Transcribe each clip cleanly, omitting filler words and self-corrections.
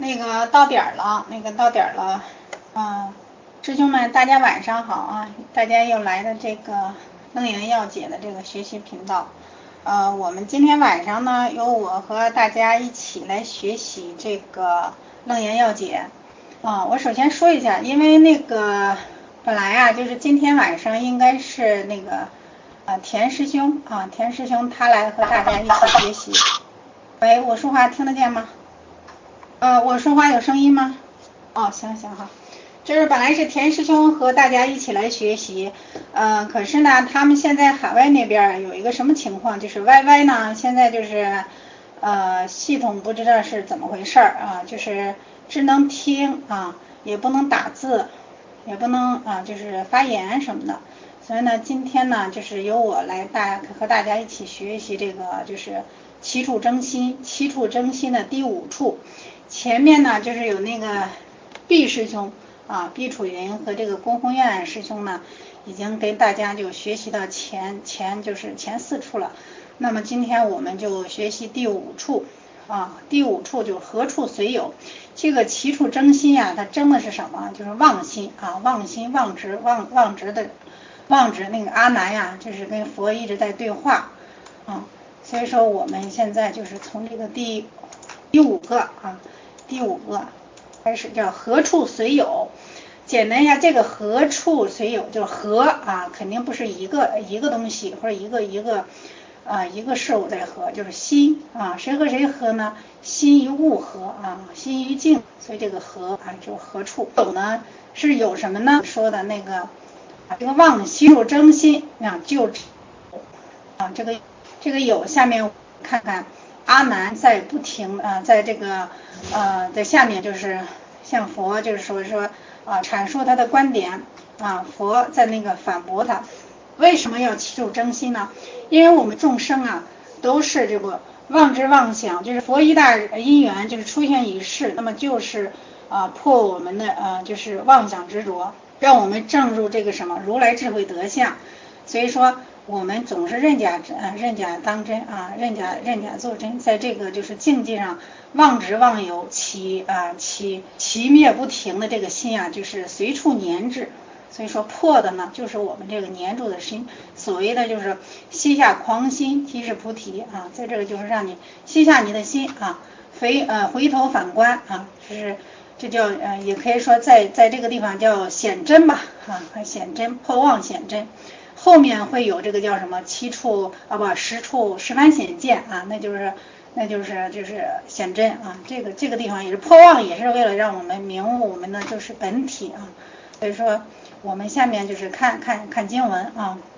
到点儿了，师兄们，大家晚上好啊！大家又来的这个楞严要解的这个学习频道，我们今天晚上呢，由我和大家一起来学习这个楞严要解。我首先说一下，因为本来啊，就是今天晚上应该是田师兄他来和大家一起学习。喂，我说话听得见吗？我说话有声音吗？行好，就是本来是田师兄和大家一起来学习，可是呢，他们现在海外那边有一个什么情况，就是 YY 呢，现在就是系统不知道是怎么回事啊，就是只能听啊，也不能打字，也不能就是发言什么的，所以呢，今天呢，就是由我来和大家一起学习这个就是起处征心的第5处。前面呢就是有毕师兄毕楚云和这个龚宏愿师兄呢，已经跟大家就学习到前4处了。那么今天我们就学习第5处第5处就何处随有。这个起处征心它征的是什么？就是妄心妄心妄执那个阿难就是跟佛一直在对话所以说我们现在就是从这个第5个开始，叫何处随有。简单一下，这个何处随有就是何肯定不是一个东西或者一个事物在合，就是心谁和谁合呢？心与物合心与境，所以这个合就是何处。有呢是有什么呢？说的这个妄心入征心就这个有，下面看看阿难在不停在这个在下面就是向佛就是说阐述他的观点佛在反驳他，为什么要起处征心呢？因为我们众生都是这个妄执妄想，就是佛一大因缘就是出现于世，那么就是破我们的就是妄想执着，让我们证入这个什么如来智慧德相。所以说我们总是认假当真认假作真，在这个就是境界上妄执妄有起灭不停的这个心就是随处粘滞。所以说破的呢，就是我们这个粘住的心。所谓的就是息下狂心，即是菩提在这个就是让你息下你的心回头反观就是这叫也可以说在这个地方叫显真吧显真破妄显真。后面会有这个叫什么10处十番显见那就是显真这个地方也是破妄，也是为了让我们明悟我们的就是本体所以说我们下面就是看经文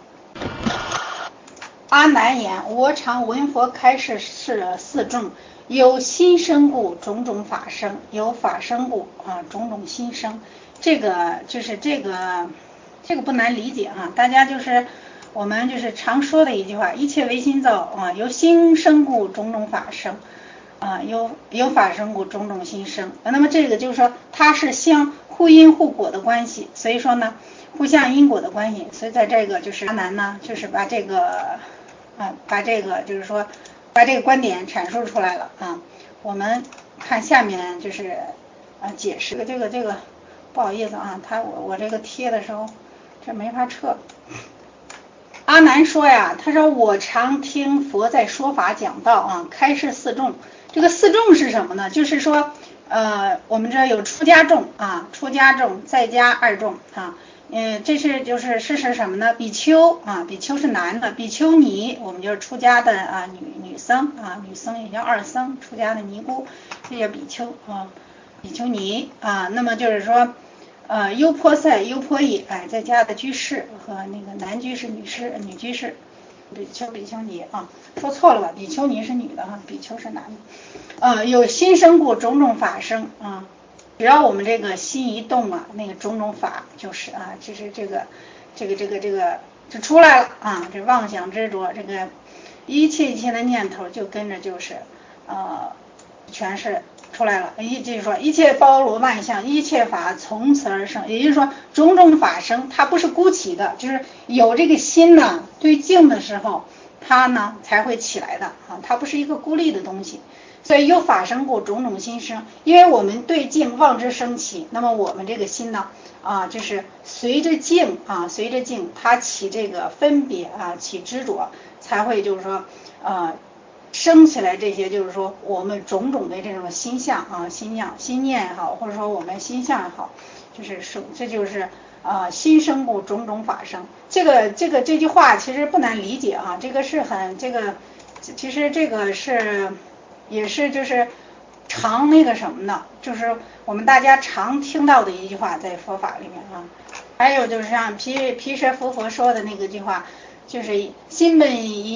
阿难言：我常闻佛开示四众，有心生故，种种法生；有法生故种种心生。这个不难理解大家就是我们就是常说的一句话：一切唯心造由心生故，种种法生有法生故，种种心生。那么这个就是说它是相互因互果的关系，所以说呢互相因果的关系。所以在这个就是阿难呢就是把这个就是说把这个观点阐述出来了我们看下面就是解释这个不好意思我这个贴的时候这没法撤。阿难说他说我常听佛在说法讲道开示四众。这个四众是什么呢？就是说我们知道有出家众在家2众这是就是什么呢？比丘比丘是男的，比丘尼我们就是出家的女僧女僧也叫二僧，出家的尼姑，这叫比丘比丘尼那么就是说优婆塞、优婆夷在家的居士和男居士、女居士，比丘尼说错了吧？比丘尼是女的比丘是男的有心生故，种种法生只要我们这个心一动那个种种法就是就是这个就出来了这妄想执着，这个一切的念头就跟着就是全是出来了。就是说一切包罗万象，一切法从此而生。也就是说种种法生，它不是孤起的，就是有这个心对境的时候它呢才会起来的它不是一个孤立的东西。 所以有法生故，种种心生。因为我们对境望之生起，那么我们这个心呢，就是随着境它起这个分别起执着，才会就是说生起来这些就是说我们种种的这种心相心念也好，或者说我们心相也好，这就是心生故，种种法生。这句话其实不难理解这个是很其实这个也是就是常那个什么的，就是我们大家常听到的一句话，在佛法里面还有就是像毗舍浮佛说的那个句话，就是心本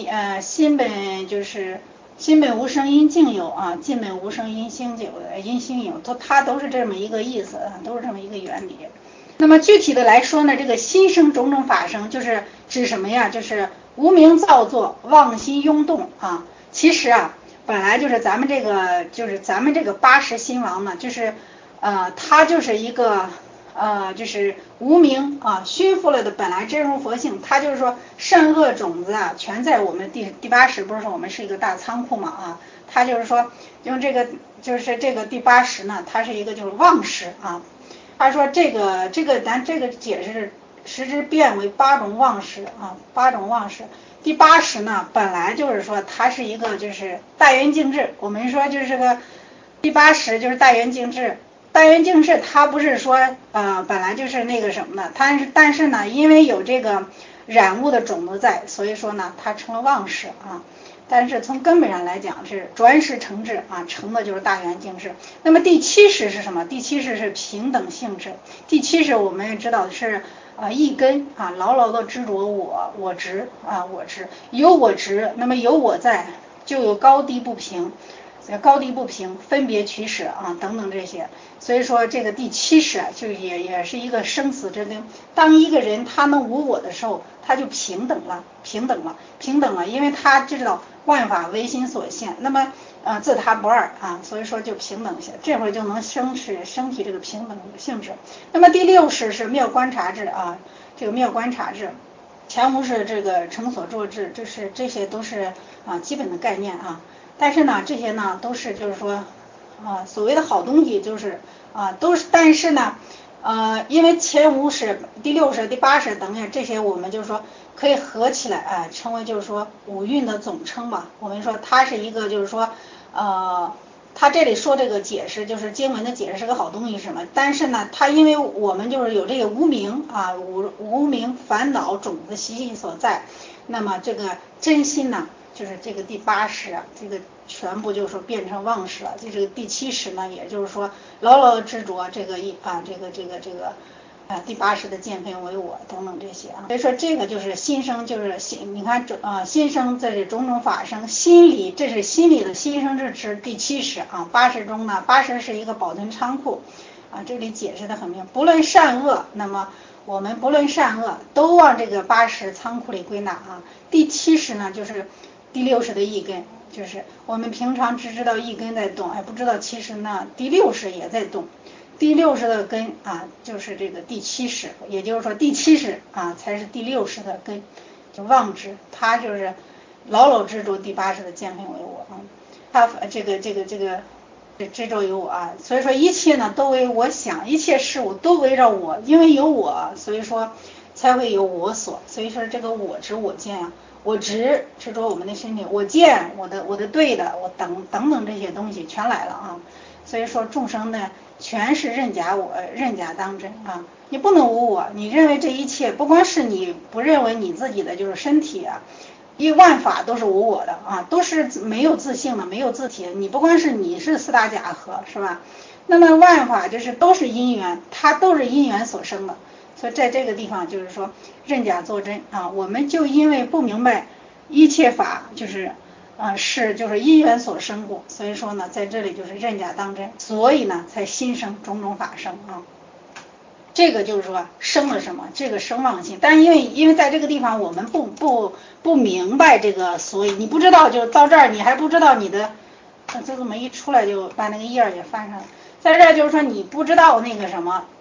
无生因境有境本无生因心有，它都是这么一个意思都是这么一个原理。那么具体的来说呢，这个心生种种法生，就是指什么呀？就是无明造作，妄心涌动其实本来就是咱们这个八识心王呢，就是它就是一个就是无明熏附了的本来真如佛性，它就是说善恶种子全在我们第八识，不是说我们是一个大仓库嘛它就是说用这个就是这个第八识呢，它是一个就是妄识他说咱这个解释实质变为八种妄识八种妄识。第八识呢，本来就是说它是一个就是大圆净智，我们说就是这个第八识就是大圆净智。大圆净智它不是说本来就是那个什么的，但是呢，因为有这个染物的种子在，所以说呢，它成了妄识但是从根本上来讲是转识成智成的就是大圆净智。那么第七识是什么？第七识是平等性质。第七识我们也知道是一根牢牢的执着我执我执，有我执，那么有我在，就有高低不平，分别取舍等等这些。所以说这个第七识就也是一个生死之根。当一个人他能无我的时候，他就平等了，因为他知道万法唯心所现，那么自他不二所以说就平等些，这会儿就能升起这个平等的性质。那么第六识是妙观察智这个妙观察智，前无是这个成所作智，这些都是基本的概念但是呢，这些呢都是就是说所谓的好东西，就是都是，但是呢因为前五识、第六识、第八识等等这些，我们就是说可以合起来称为就是说五蕴的总称吧。我们说它是一个就是说他这里说这个解释就是经文的解释是个好东西什么，但是呢，它因为我们就是有这个无明无明烦恼种子习性所在，那么这个真心呢，就是这个第八识这个全部就是说变成妄识了。这个第七识呢，也就是说牢牢的执着这个第八识的见分为我等等这些所以说这个就是心生，就是你看心生这是种种法生，心理这是心理的心生，这是第七识八识中呢，八识是一个保存仓库这里解释的很明，不论善恶，那么我们不论善恶都往这个八识仓库里归纳第七识呢，就是第六识的意根，就是我们平常只知道一根在动，不知道其实呢第六识也在动。第六识的根就是这个第七识，也就是说第七识才是第六识的根，就妄执，它就是牢牢执着第八识的见分为我它这个执着有我所以说一切呢都为我想，一切事物都围绕我，因为有我，所以说才会有我所，所以说这个我执我见我执着我们的身体，我见我的对的，我等等这些东西全来了所以说众生呢全是认假当真你不能无我，你认为这一切不光是你不认为你自己的就是身体一万法都是无我的都是没有自性的，没有自体，你不光是你是四大假合是吧？那么万法就是都是因缘，它都是因缘所生的。所以在这个地方就是说认假作真我们就因为不明白一切法就是就是因缘所生故，所以说呢在这里就是认假当真，所以呢才心生种种法生这个就是说生了什么，这个生妄性。但是因为在这个地方我们不明白这个，所以你不知道，就到这儿你还不知道你的这怎么一出来就把那个页也翻上了。在这儿就是说你不知道那个什么，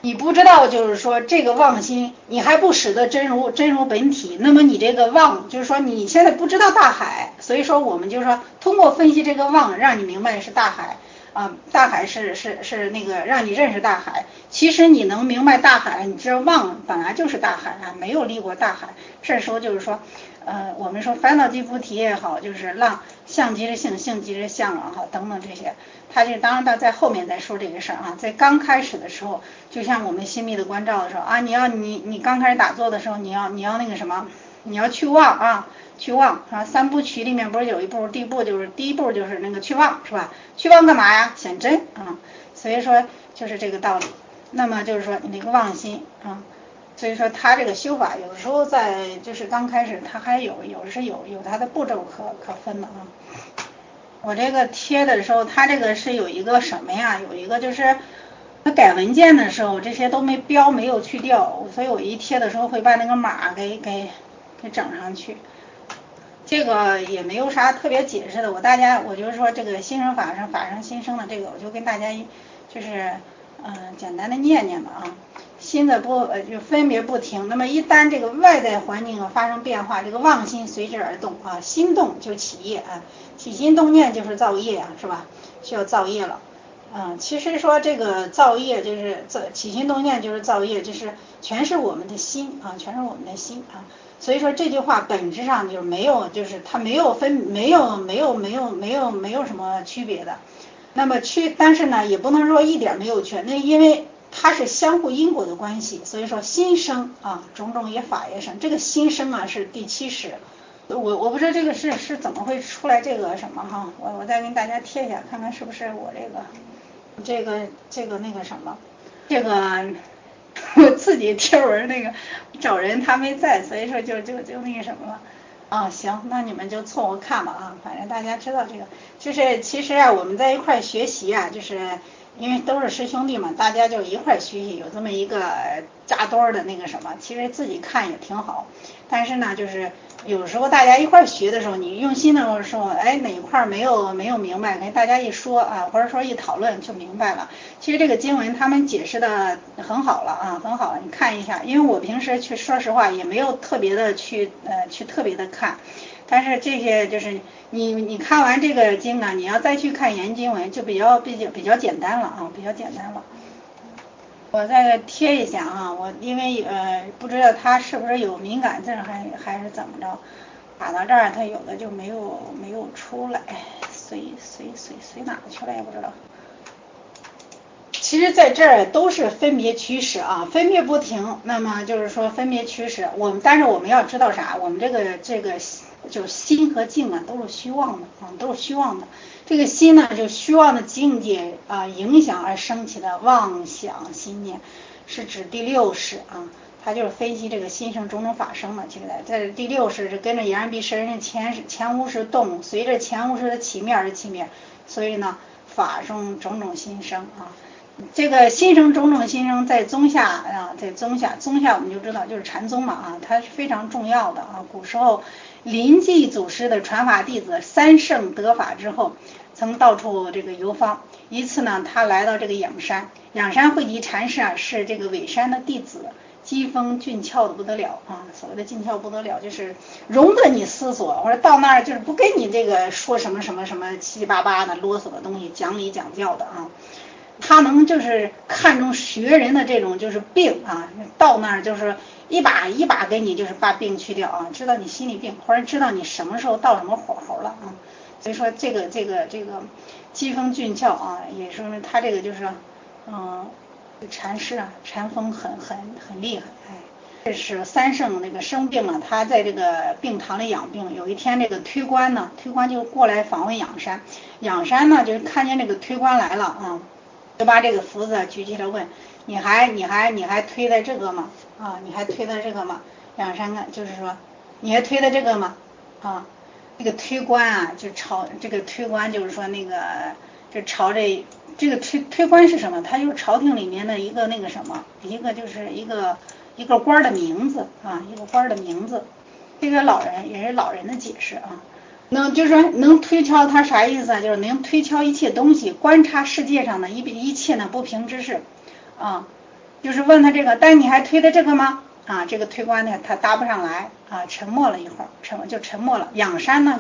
你不知道，就是说这个妄心，你还不识得真如本体，那么你这个妄，就是说你现在不知道大海，所以说我们就说通过分析这个妄，让你明白是大海啊，大海是那个让你认识大海。其实你能明白大海，你知道妄本来就是大海啊，没有离过大海。这时候就是说，我们说烦恼即菩提也好，就是浪相即是性，性即是相啊，等等这些。他就当然他在后面再说这个事儿啊，在刚开始的时候，就像我们心密的关照的时候啊，你刚开始打坐的时候，你要那个什么，你要去妄啊，去妄啊，三部曲里面不是有一步，第一步就是那个去妄是吧？去妄干嘛呀？显真啊，所以说就是这个道理。那么就是说你那个妄心啊，所以说他这个修法有时候在就是刚开始他还有他的步骤可分的啊。我这个贴的时候，它这个是有一个什么呀？有一个就是他改文件的时候，这些都没标，没有去掉，所以我一贴的时候会把那个码给整上去。这个也没有啥特别解释的，我就是说这个心生法生，法生心生的这个，我就跟大家就是简单的念吧啊。心的就分别不停，那么一旦这个外在环境发生变化，这个妄心随之而动啊，心动就起业啊，起心动念就是造业啊，是吧？需要造业了。其实说这个造业就是起心动念就是造业，就是全是我们的心啊，全是我们的心啊。所以说这句话本质上就是没有，就是它没有什么区别的。那么但是呢，也不能说一点没有区，那因为它是相互因果的关系，所以说心生啊，种种也法也生。这个心生啊是第7识，我不知道这个是怎么会出来这个什么哈，我再跟大家贴一下，看看是不是我这个那个什么，这个我自己贴文那个找人他没在，所以说就那个什么了。行，那你们就凑合看吧啊，反正大家知道这个，就是其实啊，我们在一块学习啊，就是因为都是师兄弟嘛，大家就一块学习，有这么一个扎堆的那个什么，其实自己看也挺好，但是呢，就是有时候大家一块学的时候，你用心的时候，哎，哪一块没有明白，跟大家一说啊，或者说一讨论就明白了。其实这个经文他们解释的很好了啊，很好了，你看一下，因为我平时说实话也没有特别的去特别的看，但是这些就是你看完这个经啊，你要再去看原经文就比较简单了啊，比较简单了。我再贴一下啊，我因为不知道它是不是有敏感症还是怎么着，打到这儿它有的就没有出来，随哪去了也不知道。其实在这儿都是分别驱使啊，分别不停。那么就是说分别驱使，但是我们要知道啥？我们这个就是心和境啊，都是虚妄的啊，都是虚妄的。这个心呢，就虚妄的境界啊影响而升起的妄想心念，是指第6识啊。它就是分析这个心生种种法生嘛。其实在第6识是跟着眼耳鼻舌身前五识动，随着前五识的起灭而起灭，所以呢，法生种种心生啊。这个心生种种心生在宗下啊，在宗下我们就知道就是禅宗嘛啊，它是非常重要的啊。古时候临济祖师的传法弟子三圣得法之后，曾到处这个游方。一次呢，他来到这个仰山慧集禅师啊，是这个尾山的弟子，机锋俊俏的不得了啊。所谓的俊俏不得了，就是容得你思索，或者到那儿就是不跟你这个说什么七七八八的啰嗦的东西，讲理讲教的啊。他能就是看中学人的这种就是病啊，到那儿就是一把一把给你就是把病去掉啊，知道你心里病，或者知道你什么时候到什么火候了啊。所以说这个机锋俊俏啊，也说明他这个就是禅师啊，禅风很厉害。哎，这是三圣那个生病了，他在这个病堂里养病。有一天这个推官就过来访问仰山呢就看见这个推官来了啊，就把这个福子举起来问，你还推的这个吗？啊，你还推的这个吗？仰山就是说，你还推的这个吗？啊，这个推官啊，就朝这个推官就是说那个，就朝这个推官是什么？他就是朝廷里面的一个那个什么，一个就是一个官的名字啊，一个官的名字。这个老人也是老人的解释啊。就是说能推敲它啥意思啊？就是能推敲一切东西，观察世界上的一切呢不平之事啊。 就是问他这个，但你还推的这个吗？啊，这个推官呢，他答不上来啊，沉默了一会儿，沉默了。仰山呢，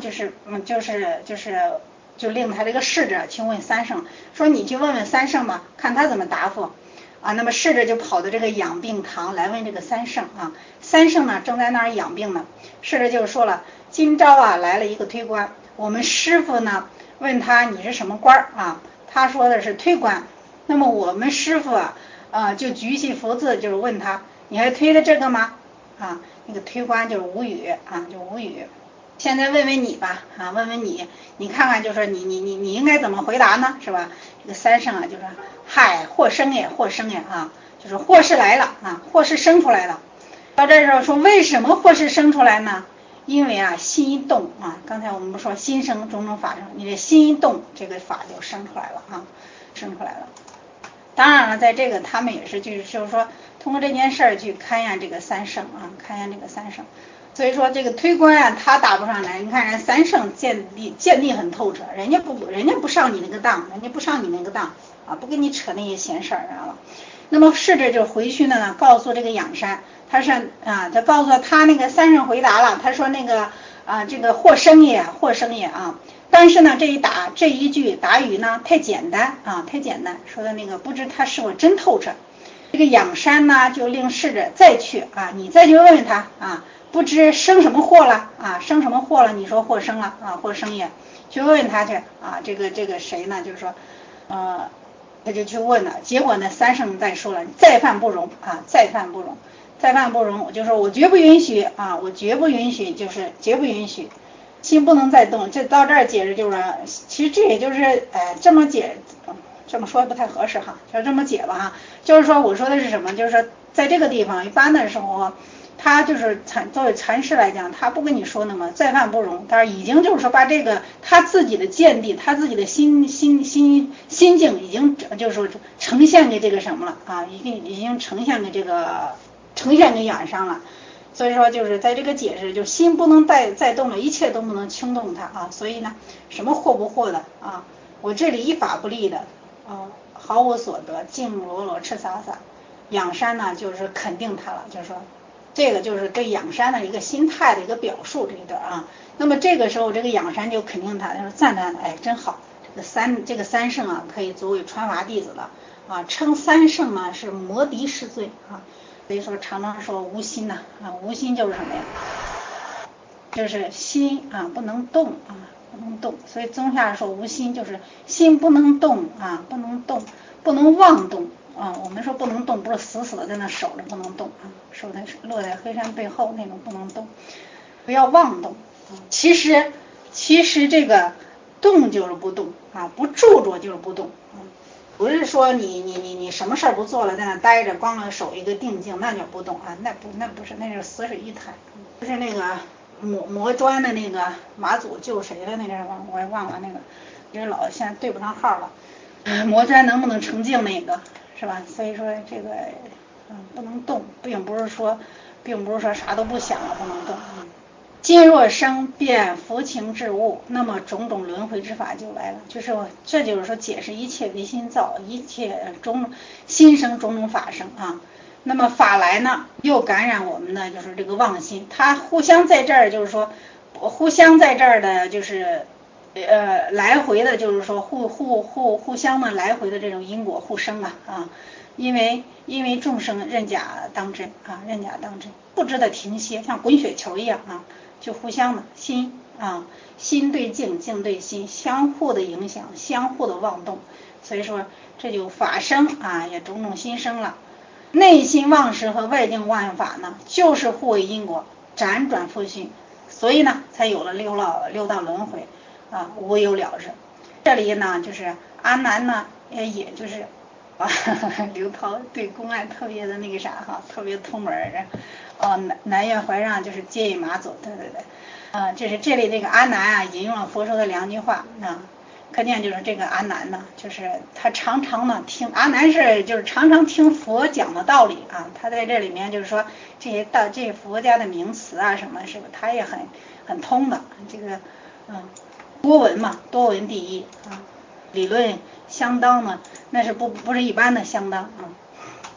就令他这个侍者去问三圣，说你去问问三圣吧，看他怎么答复。啊，那么侍者就跑到这个养病堂来问这个三圣啊，三圣呢正在那儿养病呢，侍者就说了，今朝啊来了一个推官，我们师傅呢问他你是什么官啊，他说的是推官，那么我们师傅就举起福字，就是问他，你还推的这个吗？啊，那个推官就无语啊，就无语。现在问问你吧，啊，问问你，你看看，就说你应该怎么回答呢，是吧？这个三圣啊，就说，嗨，祸生也，祸生也啊，就是祸事来了啊，祸事生出来了。到这时候说，为什么祸事生出来呢？因为啊，心一动啊，刚才我们不说心生种种法生，你的心一动，这个法就生出来了啊，生出来了。当然了，在这个他们也是就是说通过这件事儿去勘验这个三圣啊，勘验这个三圣。所以说这个推官啊，他答不上来。你看人三圣见地很透彻，人家不上你那个当，人家不上你那个当啊，不跟你扯那些闲事儿了。那么侍者就回去呢，告诉这个仰山，他说啊，他告诉他那个三圣回答了，他说那个这个祸生也啊。但是呢，这一句答语呢太简单啊，太简单，说的那个不知他是否真透彻。这个仰山呢就令侍者再去啊，你再去问问他啊，不知生什么祸了啊，生什么祸了？你说祸生了啊，祸生也，去问问他去啊。这个谁呢？就是说，他就去问了，结果呢，三圣再说了，再犯不容啊，再犯不容，再犯不容，我就说我绝不允许啊，我绝不允许，就是绝不允许。心不能再动，这到这儿解释就是，其实这也就是这么解，这么说不太合适哈，就这么解吧哈。就是说我说的是什么？就是说在这个地方一般的时候，他就是作为禅师来讲，他不跟你说那么再犯不容，但是已经就是说把这个他自己的见地，他自己的心境已经就是说呈现给这个什么了啊，已经呈现给远山了。所以说就是在这个解释，就心不能再动了，一切都不能轻动它啊。所以呢，什么惑不惑的啊，我这里一法不立的啊，毫无所得，静裸裸赤洒洒。仰山呢就是肯定他了，就是说这个就是对仰山的一个心态的一个表述这一段啊。那么这个时候这个仰山就肯定他，就是赞叹，哎，真好，这个三圣啊可以作为传法弟子了啊，称三圣呢是摩敌世罪啊。所以说常常说无心呐啊，无心就是什么呀？就是心啊不能动啊，不能动。所以宗下说无心就是心不能动啊，不能动，不能妄动啊。我们说不能动，不是死死的在那守着不能动啊，守在落在黑山背后那种不能动，不要妄动啊。其实这个动就是不动啊，不住着就是不动啊。不是说你什么事儿不做了，在那待着，光守一个定静，那叫不动啊，那不是，那就是死水一潭。就是那个磨砖的那个马祖救谁的那个我也忘了那个，因为老现在对不上号了。磨砖能不能成净那个是吧？所以说这个不能动，并不是说啥都不想了不能动。今若生便浮情至物，那么种种轮回之法就来了，这就是说解释一切唯心造，一切心生种种法生啊。那么法来呢，又感染我们的就是这个妄心，它互相在这儿就是说，互相在这儿的就是来回的，就是说互相的来回的这种因果互生啊。因为众生认假当真啊，认假当真，不知道停歇，像滚雪球一样啊。就互相的心对境，境对心，相互的影响，相互的妄动，所以说这就法生啊，也种种心生了。内心妄识和外境万法呢，就是互为因果，辗转复续，所以呢，才有了六道轮回啊，无有了之。这里呢，就是阿难呢，也就是刘涛对公案特别的那个啥哈，特别通门南岳怀让就是接引马祖，对，这是这里这个阿难啊，引用了佛说的2句话啊，可见就是这个阿难呢，就是他常常呢听阿难是就是常常听佛讲的道理啊，他在这里面就是说这些佛家的名词啊什么，是不是他也很通的，这个多闻嘛，多闻第一啊，理论相当呢，那是不是一般的相当啊。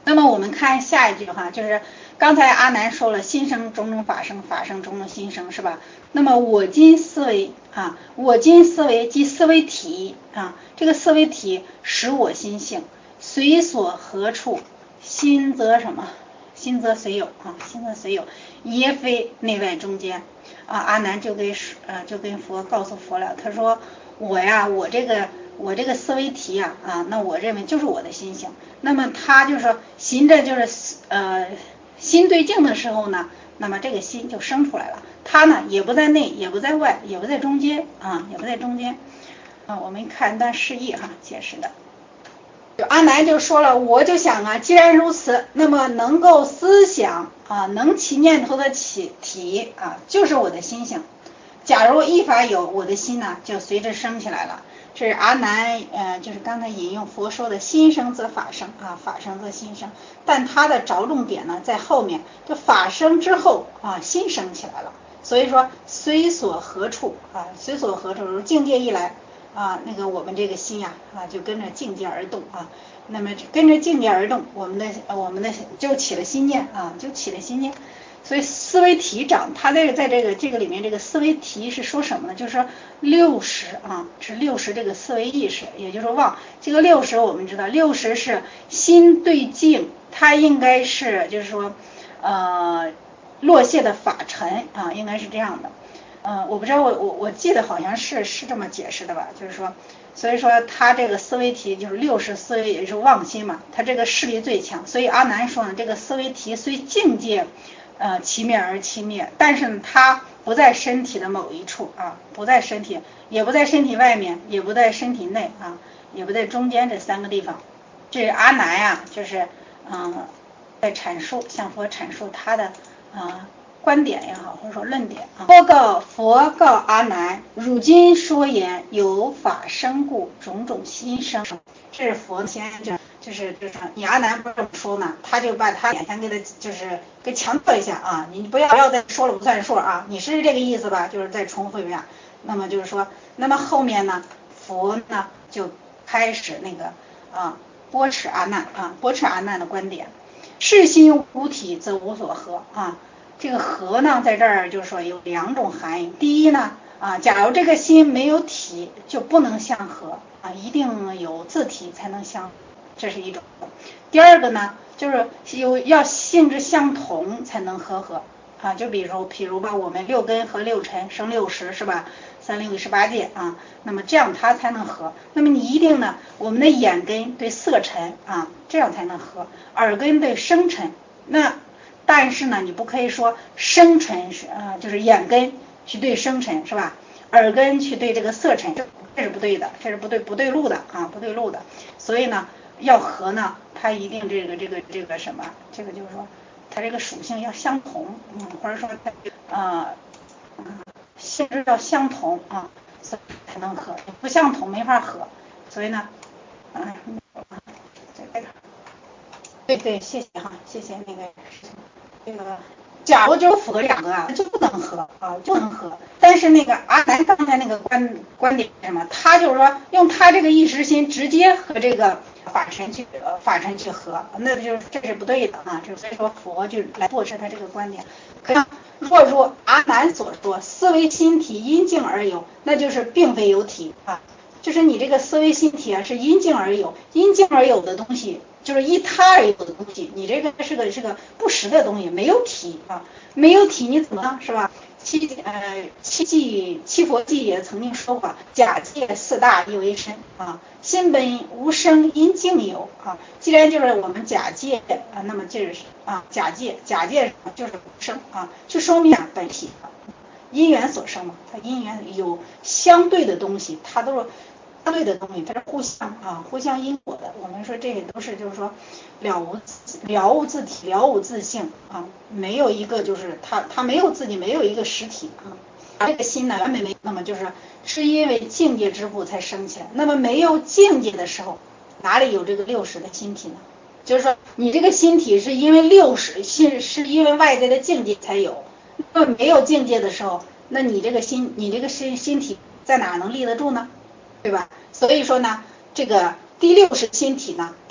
那么我们看下一句哈，就是刚才阿难说了心生种种法生，法生种种心生，是吧？那么我今思维啊，我今思维即思维体啊，这个思维体使我心性，随所何处，心则什么？心则随有啊，心则随有，也非内外中间啊。阿难就跟佛告诉佛了，他说我这个思维体呀那我认为就是我的心性。那么他就说行着就是心对境的时候呢，那么这个心就生出来了。它呢也不在内，也不在外，也不在中间啊，也不在中间啊。我们看一段释义哈，解释的。阿难就说了，我就想啊，既然如此，那么能够思想啊，能起念头的体啊，就是我的心性。假如一法有，我的心呢就随着升起来了。这是阿难就是刚才引用佛说的心生则法生啊，法生则心生。但它的着重点呢在后面，就法生之后啊，心升起来了。所以说随所何处啊，随所何处，境界一来啊，那个我们这个心呀就跟着境界而动啊。那么跟着境界而动，我们的就起了心念啊，就起了心念。所以思维体长，它在这个里面，这个思维体是说什么呢？就是说60啊，是60这个思维意识，也就是妄。这个60我们知道，60是心对境，它应该是就是说落谢的法尘啊，应该是这样的。我不知道，我记得好像是这么解释的吧，就是说，所以说他这个思维题就是60思维也是妄心嘛，他这个势力最强，所以阿难说呢，这个思维题虽境界其灭而其灭，但是呢，它不在身体的某一处啊，不在身体，也不在身体外面，也不在身体内啊，也不在中间这3个地方。这阿难呀，就是在阐述向佛阐述他的观点也好，或者说论点啊。佛告阿难，汝今说言有法生故，种种心生。这是佛先就是你阿难不这么说呢，他就把他先给他就是给强调一下啊，你不要再说了不算数啊，你是这个意思吧？就是再重复一下。那么就是说，那么后面呢，佛呢就开始那个驳斥阿难的观点。是心无体则无所合啊。这个合呢，在这儿就是说有2种含义。第一呢假如这个心没有体，就不能相合啊，一定有自体才能相合，这是一种。第二个呢，就是要性质相同才能合啊。就比如吧，我们6根和6尘生60是吧？3618界啊，那么这样它才能合。那么你一定呢，我们的眼根对色尘啊，这样才能合；耳根对声尘。那但是呢，你不可以说声尘是就是眼根去对声尘是吧？耳根去对这个色尘，这是不对的，这是不对路的啊，不对路的。所以呢，要合呢，它一定这个什么，这个就是说它这个属性要相同，或者说它性质要相同啊，所以才能合，不相同没法合。所以呢，对，谢谢哈，谢谢那个这个。假如就符合2个就不能合啊，就能合。但是那个阿南刚才那个观点是什么？他就是说用他这个意识心直接和这个法尘去合，那就是这是不对的啊。所以说佛就来驳斥他这个观点。若如阿难所说，思维心体因境而有，那就是并非有体啊。就是你这个思维心体是因境而有，因境而有的东西，就是依他而有的东西，你这个是个不实的东西，没有体啊，没有体你怎么呢？是吧？七佛记也曾经说过，假借4大亦为身啊，心本无生，因境有啊。既然就是我们假借那么就是假借就是无生啊，就说明本体因缘所生嘛，它因缘有相对的东西，它都是相对的东西，它是互相因果的。我们说这些都是就是说了无自体，了无自性啊，没有一个就是它没有自己，没有一个实体啊。这个心呢原本没有，那么是因为境界之故才生起来。那么没有境界的时候，哪里有这个60的心体呢？就是说你这个心体是因为60是因为外在的境界才有。那么没有境界的时候，那你这个心体在哪能立得住呢？对吧？所以说呢，这个第60心体呢，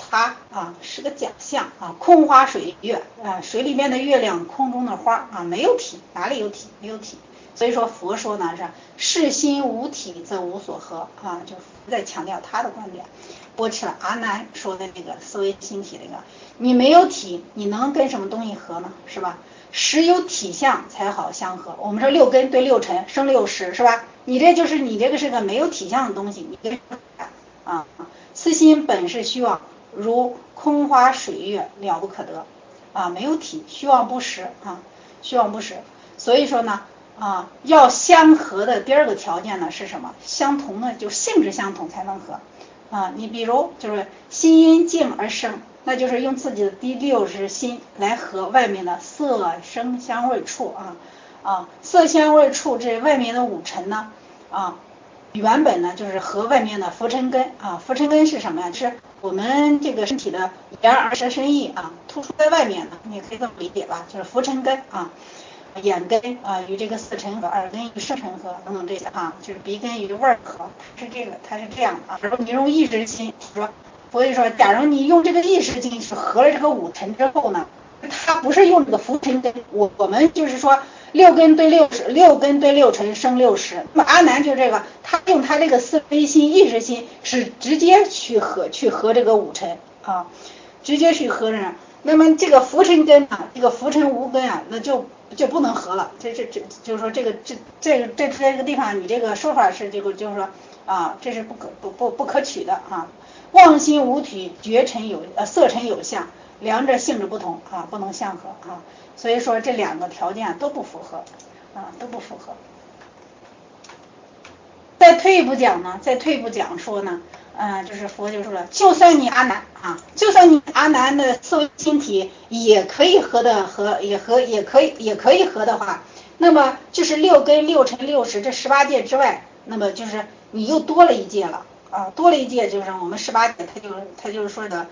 它啊是个假象啊，空花水月啊，水里面的月亮，空中的花啊，没有体，哪里有体？没有体。所以说佛说呢是世心无体则无所合啊，就在强调他的观点，驳斥了阿难说的那个思维心体那个，你没有体，你能跟什么东西合呢？是吧？实有体相才好相合。我们说六根对六尘生六识是吧？你这就是你这个是个没有体相的东西，你跟啊，此心本是虚妄，如空花水月，了不可得啊，没有体，虚妄不实啊，虚妄不实。所以说呢啊，要相合的第二个条件呢是什么？相同的就性质相同才能合啊。你比如就是心因静而生，那就是用自己的第六识心来和外面的色声香味触色香味触这外面的五尘呢原本呢就是和外面的浮尘根浮尘根是什么呀？就是我们这个身体的眼耳舌身意突出在外面的，你也可以这么理解吧，就是浮尘根眼根与这个色尘合，耳根与声尘合等等这些就是鼻根与味儿合，它是这样的。然后你用意识心说，所以说，假如你用这个意识心是合了这个五尘之后呢，它不是用这个浮尘根，我们就是说六根对六识，六根对六尘生六识。那么阿难就这个，他用他这个思维心、意识心是直接去合这个五尘直接去合着。那么这个浮尘根这个浮尘无根那就不能合了。这就是说这个地方，你这个说法是就是说这是不可取的妄心无体，觉尘色尘有相，两者性质不同不能相合所以说这两个条件都不符合都不符合。再退一步讲说呢，就是佛就说了，就算你阿难的思维心体也可以合的话，那么就是六根六尘六识这18界之外，那么就是你又多了一界了多了一界，就是我们18界，他就是说的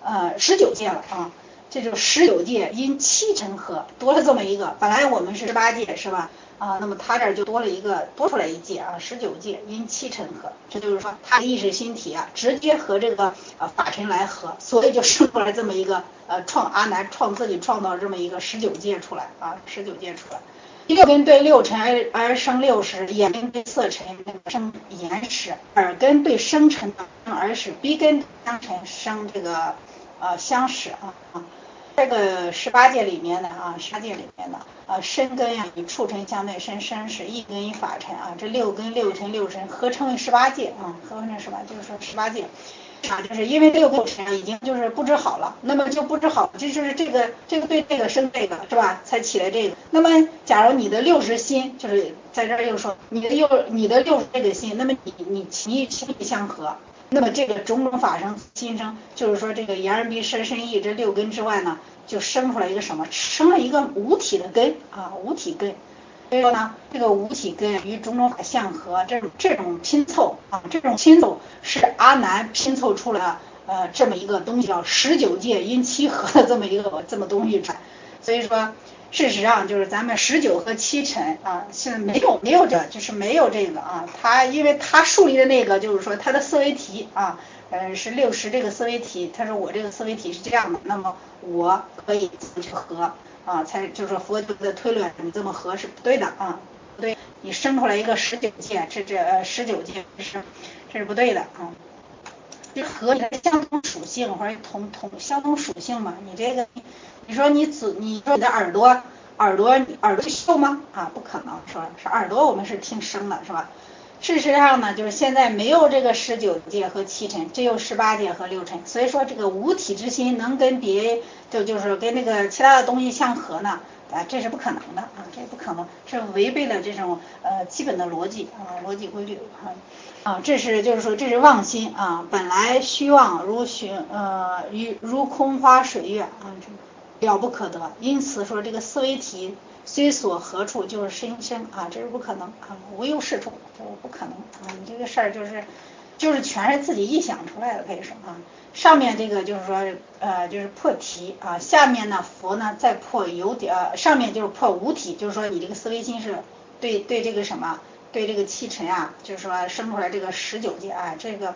19界了这就是19界因七尘合，多了这么一个，本来我们是18界是吧那么他这儿就多出来一界19界因七尘合，这就是说他的意识心体直接和这个法尘来合，所以就生出来这么一个阿难自己创造这么一个19界出来19界出来。六根对六尘而生六识，眼根对色尘生眼识，耳根对声尘生耳识，鼻根香尘生这个香识这个18界里面的18界里面的身根与触尘相对生身识，意根与法尘这六根六尘合称为18界合成18，就是说18界就是因为六根尘已经就是布置好了，那么就布置好，这就是这个对这个生这个是吧？才起来这个。那么假如你的六识心，就是在这儿又说你的六识这个心，那么你情相合，那么这个种种法生心生，就是说这个眼耳鼻舌身意这六根之外呢，就生出来一个什么？生了一个无体的根无体根。所以说呢，这个无体根与种种法相合，这种拼凑是阿难拼凑出来这么一个东西，叫19界因七合的这么东西出来。所以说，事实上就是咱们19和七尘现在没有就是没有这个他因为他树立的那个就是说他的思维题是60这个思维题，他说我这个思维题是这样的，那么我可以去合才就是佛就在推论你这么合是不对的不对，你生出来一个19界，这19界这是不对的就和你的相同属性或者相同属性嘛，你这个你说你的耳朵去嗅吗不可能是耳朵我们是听声的是吧？事实上呢，就是现在没有这个19界和七尘，只有18界和六尘，所以说这个无体之心能跟就是跟那个其他的东西相合呢这是不可能的这不可能，是违背了这种基本的逻辑规律这是就是说这是妄心本来虚妄如空花水月了不可得，因此说这个思维体虽所合处就是身生这是不可能无有是处，就是不可能你这个事儿就是全是自己臆想出来的，可以说上面这个就是说就是破题下面呢佛呢再破有上面就是破无体，就是说你这个思维心是对这个什么对这个七尘就是说生出来这个19界这个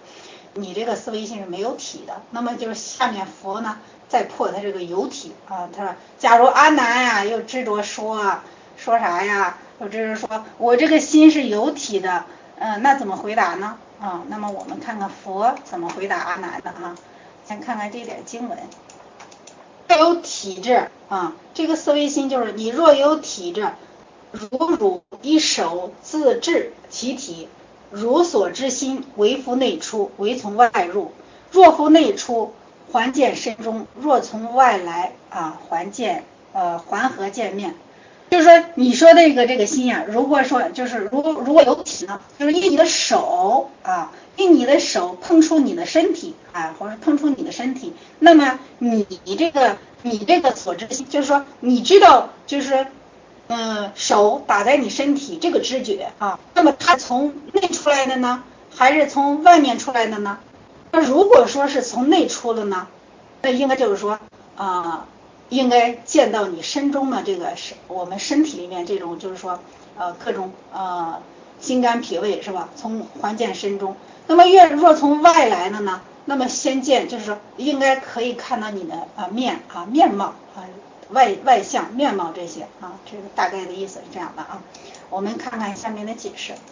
你这个思维性是没有体的。那么就是下面佛呢再破他这个有体啊，他说假如阿难呀又执着说啥呀，又执着说我这个心是有体的，那怎么回答呢？啊，那么我们看看佛怎么回答阿难的啊。先看看这点经文。若有体质啊，这个思维心就是你若有体质，如以手自治其体，如所知心，为复内出，为从外入。若复内出，还见身中；若从外来啊，还合见面。就是说，你说的这个心呀、如果说就是如果有体呢，就是以你的手啊，以你的手碰触你的身体啊，或者碰触你的身体，那么你这个所知心，就是说你知道，就是手打在你身体这个知觉啊，那么它从内出来的呢，还是从外面出来的呢？那如果说是从内出的呢，那应该就是说应该见到你身中的这个是我们身体里面这种就是说各种心肝脾胃是吧？从还见身中。那么若从外来的呢，那么先见就是说应该可以看到你的面貌外相面貌这些啊，这个大概的意思是这样的啊。我们看看下面的解释。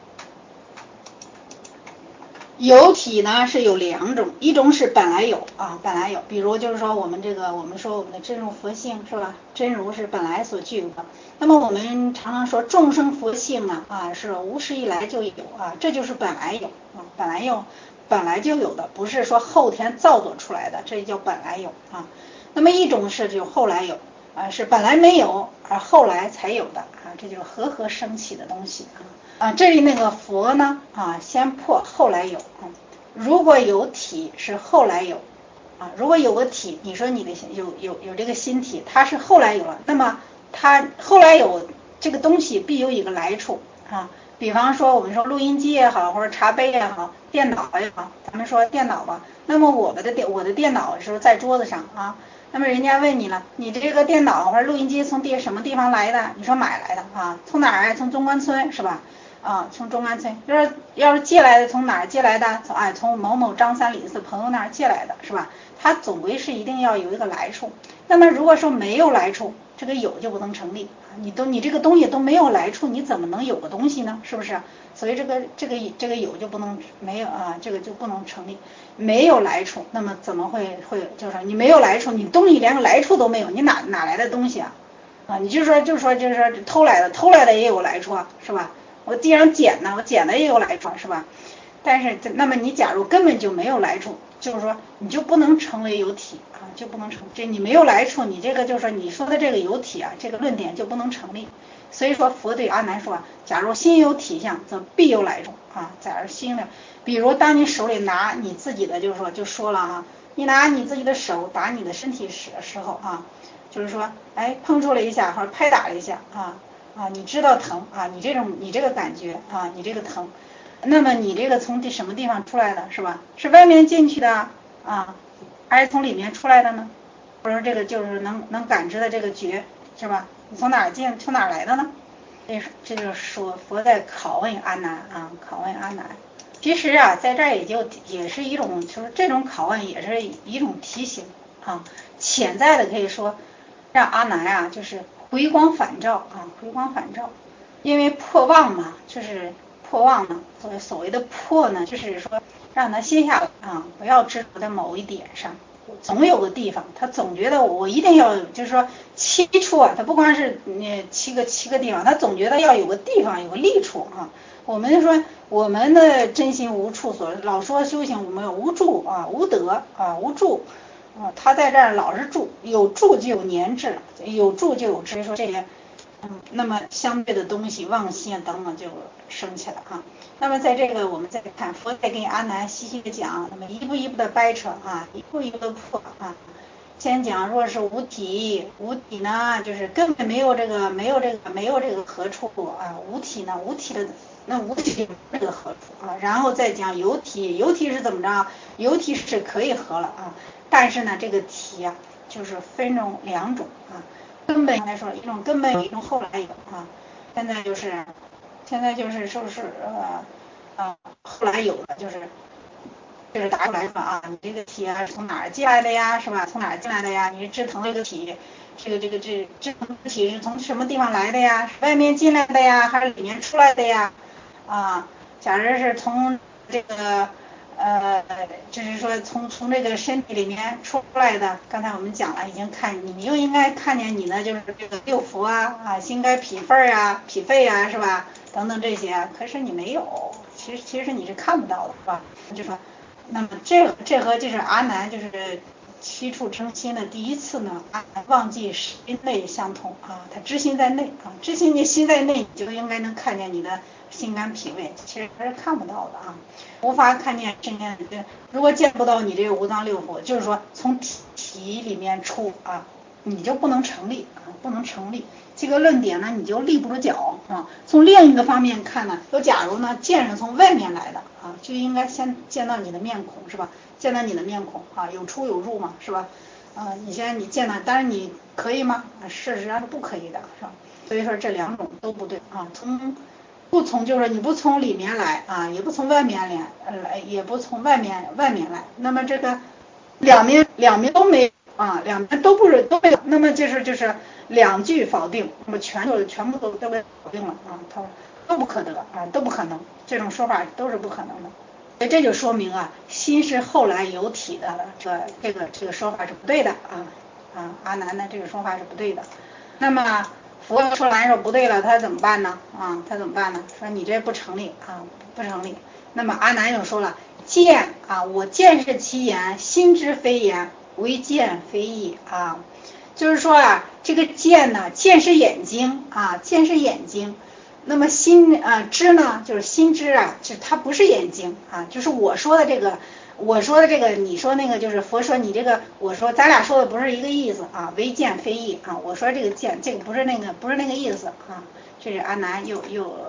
有体呢是有两种，一种是本来有啊，本来有，比如就是说我们说我们的真如佛性是吧？真如是本来所具有的。那么我们常常说众生佛性呢是无始以来就有啊，这就是本来有啊，本来就有的，不是说后天造作出来的，这叫本来有啊。那么一种是就后来有是本来没有而后来才有的啊，这就是和升起的东西这里那个佛呢先破后来有如果有体是后来有如果有个体，你说你的有这个心体，它是后来有了，那么它后来有这个东西必有一个来处比方说我们说录音机也好，或者茶杯也好，电脑也好，咱们说电脑吧，那么我的电脑是在桌子上那么人家问你了，你这个电脑或者录音机从什么地方来的？你说买来的从哪儿来？从中关村是吧？从中关村，要是借来的，从哪儿借来的？从某某张三李四朋友那儿借来的是吧？它总归是一定要有一个来处。那么如果说没有来处，这个有就不能成立。你这个东西都没有来处，你怎么能有个东西呢？是不是？所以这个有就不能没有这个就不能成立。没有来处，那么怎么会就是你没有来处，你东西连个来处都没有，你哪来的东西你就说偷来的也有来处是吧？我地上捡的，我捡的也有来处是吧？但是那么你假如根本就没有来处，就是说你就不能成为有体就不能成这你没有来处，你这个就是说你说的这个有体这个论点就不能成立。所以说佛对阿难说假如心有体相，则必有来处假如心的，比如当你手里拿你自己的，就说了你拿你自己的手打你的身体时候就是说碰触了一下或者拍打了一下你知道疼你这个感觉你这个疼，那么你这个从什么地方出来的是吧？是外面进去的还是从里面出来的呢？或者这个就是能感知的这个觉是吧？你从哪来的呢？这就是说佛在拷问阿难拷问阿难。其实在这儿也是一种，就是这种拷问也是一种提醒潜在的可以说让阿难就是回光返照回光返照。因为破妄嘛，就是破妄呢，所谓的破呢，就是说让他歇下来不要执着在某一点上，总有个地方，他总觉得我一定要，就是说七处他不光是七个地方，他总觉得要有个地方有个利处我们说我们的真心无处所，老说修行我们有无住无得无住他在这儿老是住，有住就有粘滞，有住就有执，所以说这些那么相对的东西妄心等等就升起来那么在这个我们再看佛在跟阿难细细的讲，那么一步一步的掰扯一步一步的破先讲若是无体呢，就是根本没有这个何处无体呢，无体的那无体这个何处然后再讲有体是怎么着？有体是可以合了但是呢这个体就是分成两种根本来说，一种根本有，一种后来有现在就是是不是后来有的就是就是答出来是吧？啊，你这个体啊是从哪儿进来的呀，是吧？从哪儿进来的呀？你是制疼这个体，这制疼的体是从什么地方来的呀？是外面进来的呀，还是里面出来的呀？啊，假如是从这个就是说从这个身体里面出来的，刚才我们讲了，已经看你就应该看见你的就是这个六腑啊心肝脾肺啊是吧？等等这些，可是你没有，其实你是看不到的，是吧？就说，那么这和就是阿难就是七处称心的第一次呢，阿难忘记心内相同啊，他知心在内啊，知心你心在内，你就应该能看见你的心肝脾胃，其实他是看不到的啊，无法看见身边的。如果见不到你这个五脏六腑，就是说从体里面出啊，你就不能成立啊，不能成立。这个论点呢，你就立不住脚啊。从另一个方面看呢，说假如呢剑是从外面来的啊，就应该先见到你的面孔是吧？见到你的面孔啊，有出有入嘛是吧？你现在你见到，当然你可以吗？事实上是不可以的，是吧？所以说这两种都不对啊。不从就是你不从里面来啊，也不从外面来，也不从外面来，那么这个两面都没啊，两边都不是都没有，那么就是两句否定，那么全部都被否定了啊，它都不可得啊，都不可能，这种说法都是不可能的。所以这就说明啊，心是后来有体的了，这个说法是不对的阿难的这个说法是不对的。那么佛说来说不对了，他怎么办呢？他怎么办呢？说你这不成立啊，不成立。那么阿难又说了，见啊，我见是其言，心之非言，为见非义啊。就是说啊，这个见呢，见是眼睛啊，见是眼睛。那么心知呢，就是心知啊，就是它不是眼睛啊，就是我说的这个，你说那个，就是佛说你这个，我说咱俩说的不是一个意思啊，为见非义啊，我说这个见，这个不是那个意思啊，这是阿难又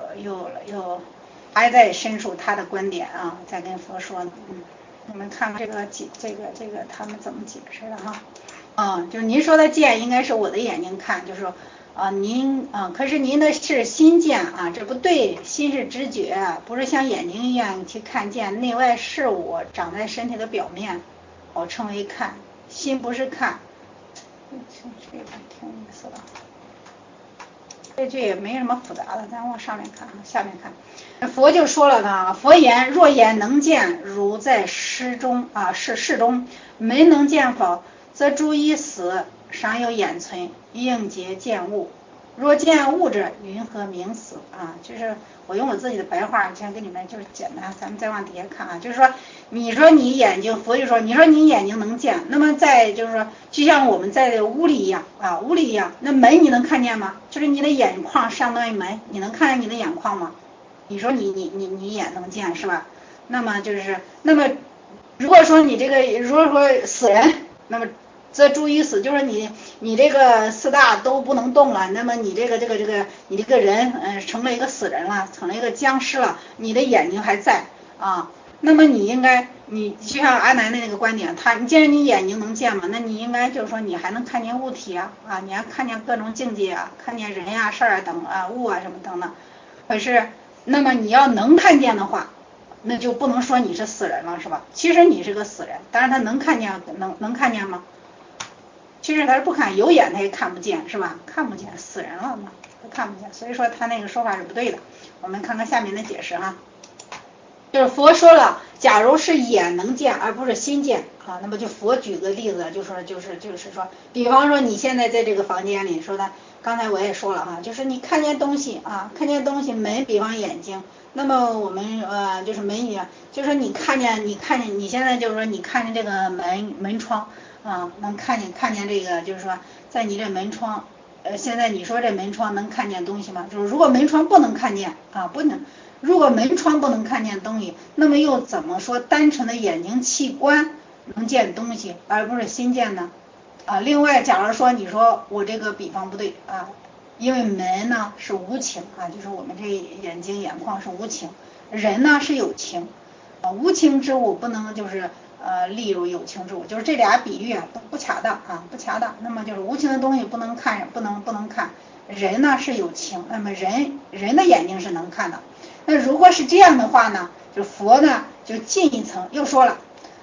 还在申述他的观点啊，在跟佛说呢，我们看看这个他们怎么解释的哈，就是您说的见应该是我的眼睛看，就是说。可是您的是心见啊，这不对，心是知觉，不是像眼睛一样去看见内外事物长在身体的表面，我称为看，心不是看，这个挺有意思的，这句也没什么复杂的，咱往上面看，下面看，佛就说了呢，佛言若言能见，如在室中没能见否，则诸一死，尚有眼存，应结见物。若见物者，云何名死啊？就是我用我自己的白话，先跟你们就是简单，咱们再往底下看啊，就是说，你说你眼睛，佛就说，你说你眼睛能见，那么在就是说，就像我们在这个屋里一样啊，屋里一样，那门你能看见吗？就是你的眼眶相当于门，你能看见你的眼眶吗？你说你眼能见是吧？那么如果说你这个如果说死人，那么则诸于死，就是你这个四大都不能动了，那么你这个你这个人成了一个死人了，成了一个僵尸了，你的眼睛还在啊，那么你应该你就像阿难的那个观点，你既然你眼睛能见嘛，那你应该就是说你还能看见物体啊，你还看见各种境界啊，看见人呀、事儿啊等物啊什么等等。可是那么你要能看见的话，那就不能说你是死人了，是吧？其实你是个死人，但是他能看见，能看见吗？其实他是不看，有眼他也看不见，是吧？看不见，死人了嘛，他看不见，所以说他那个说法是不对的。我们看看下面的解释啊，就是佛说了，假如是眼能见而不是心见啊，那么就佛举个例子，就是说，比方说你现在在这个房间里说的，刚才我也说了就是你看见东西啊，看见东西门，比方眼睛，那么我们就是门一样，就是说你看见你现在就是说你看见这个门窗能看见这个，就是说在你这门窗，现在你说这门窗能看见东西吗？就是如果门窗不能看见不能。如果门窗不能看见东西，那么又怎么说单纯的眼睛器官能见东西，而不是心见呢？另外，假如说你说我这个比方不对因为门呢是无情就是我们这眼睛眼眶是无情，人呢是有情无情之物不能就是例如有情之物，就是这俩比喻都不恰当不恰当。那么就是无情的东西不能看，不能看。人呢是有情，那么人的眼睛是能看的。那如果是这样的话呢，就佛呢就进一层又说了，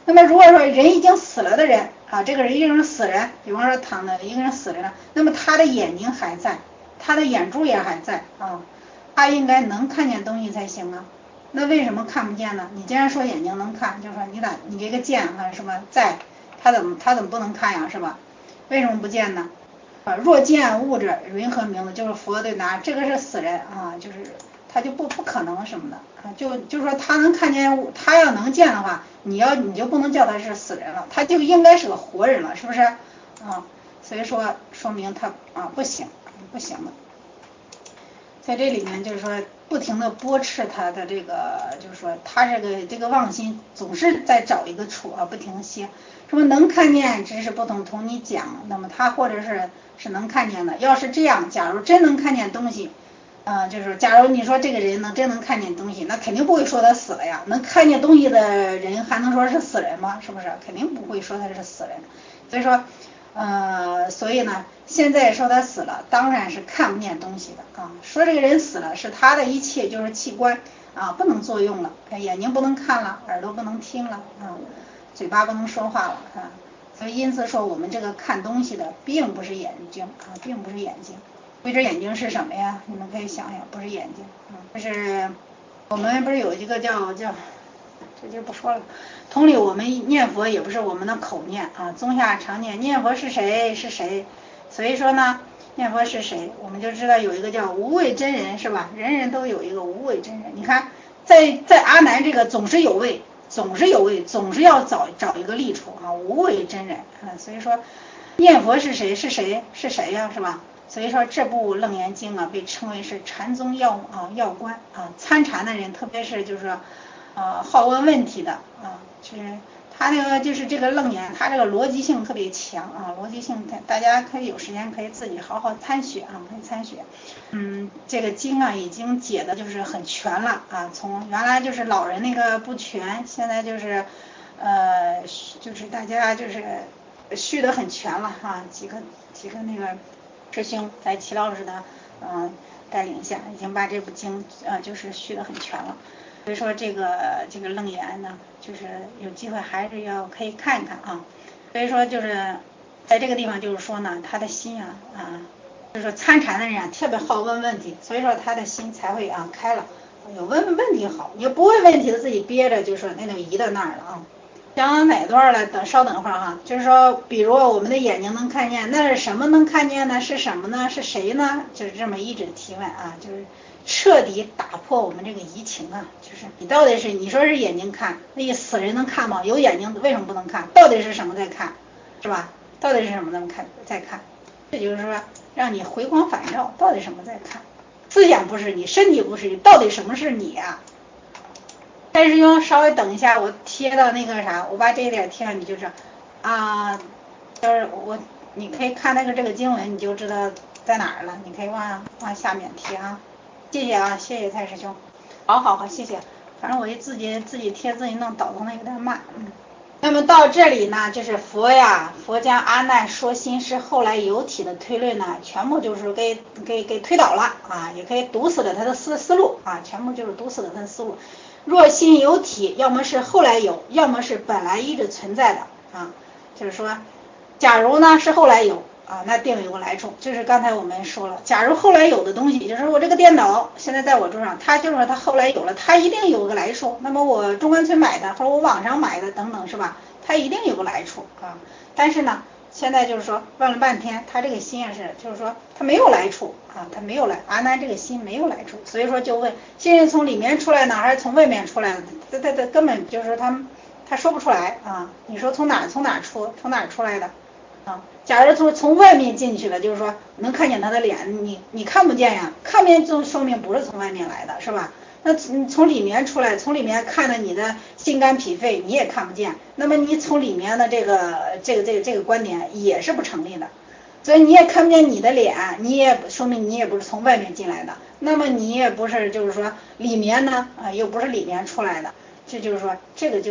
那么如果说人已经死了的人啊，这个人已经是死人，比方说躺的一个人死人了，那么他的眼睛还在，他的眼珠也还在啊，他应该能看见东西才行啊。那为什么看不见呢？你既然说眼睛能看，就说你这个见啊什么在，他怎么不能看呀，是吧？为什么不见呢？若见物者云何名呢？就是佛对答，这个是死人啊，就是他就不可能什么的啊，就是说他能看见，他要能见的话，你就不能叫他是死人了，他就应该是个活人了，是不是？啊，所以说明他啊不行的。在这里面就是说不停的驳斥他的这个，就是说他这个妄心总是在找一个处啊，不停的歇。什么能看见只是不同你讲，那么他或者是能看见的。要是这样，假如真能看见东西，就是假如你说这个人真能看见东西，那肯定不会说他死了呀。能看见东西的人还能说是死人吗？是不是？肯定不会说他是死人。所以说。所以呢，现在说他死了，当然是看不见东西的啊。说这个人死了，是他的一切就是器官啊不能作用了，眼睛不能看了，耳朵不能听了啊，嘴巴不能说话了啊。所以因此说，我们这个看东西的并不是眼睛啊，并不是眼睛。这只眼睛是什么呀？你们可以想想，不是眼睛啊，就是我们不是有一个叫。这就不说了。同理，我们念佛也不是我们的口念啊，宗下常念念佛是谁是谁，所以说呢，念佛是谁，我们就知道有一个叫无畏真人，是吧？人人都有一个无畏真人。你看，在阿难这个总是有畏，总是要找一个利处啊，无畏真人啊。所以说，念佛是谁是谁呀，是吧？所以说这部楞严经啊，被称为是禅宗要观啊，参禅的人，特别是就是说。好问问题的啊，就是他那个就是这个楞严，他这个逻辑性特别强啊，逻辑性大家可以有时间可以自己好好参学啊，可以参学。这个经啊已经解的就是很全了啊，从原来就是老人那个不全，现在就是就是大家就是续的很全了啊，几个那个师兄在齐老师的带领下，已经把这部经就是续的很全了。所以说这个楞严呢，就是有机会还是可以看一看啊。所以说就是在这个地方就是说呢，他的心就是说参禅的人特别好问问题，所以说他的心才会开了。有问问题好，你不问问题的自己憋着，就是说那就移到那儿了啊。讲哪段了？稍等一会儿哈。就是说，比如我们的眼睛能看见，那是什么能看见呢？是什么呢？是谁呢？就是这么一直提问啊，就是彻底打破我们这个移情啊。就是你到底是你说是眼睛看，那个死人能看吗？有眼睛为什么不能看？到底是什么在看，是吧？到底是什么在看？这就是说让你回光返照，到底什么在看？思想不是你，身体不是你，到底什么是你啊？但是用稍微等一下，我贴到那个啥，我把这一点贴上，你就知道就是你可以看那个这个经文，你就知道在哪儿了。你可以往下面贴啊。谢谢啊，谢谢蔡师兄。好，谢谢。反正我自己贴自己弄，导的有点慢。那么到这里呢，就是佛将阿难说心是后来有体的推论呢，全部就是给推倒了啊，也可以堵死了他的思路啊，全部就是堵死了他的思路。若心有体，要么是后来有，要么是本来一直存在的啊。就是说，假如呢是后来有啊，那定有个来处。就是刚才我们说了，假如后来有的东西，就是我这个电脑现在在我桌上，它就是说它后来有了，它一定有个来处。那么我中关村买的，或者我网上买的等等，是吧？它一定有个来处啊。但是呢，现在就是说问了半天，他这个心就是说他没有来处啊，他没有来，阿难这个心没有来处，所以说就问心是从里面出来呢，还是从外面出来的？他根本就是说他说不出来啊。你说从哪出来的啊？假如从外面进去了，就是说能看见他的脸，你看不见呀，看不见就说明不是从外面来的，是吧？那你从里面出来，从里面看着你的心肝脾肺，你也看不见。那么你从里面的这个观点也是不成立的，所以你也看不见你的脸，你也说明你也不是从外面进来的。那么你也不是就是说里面呢又不是里面出来的。这就是说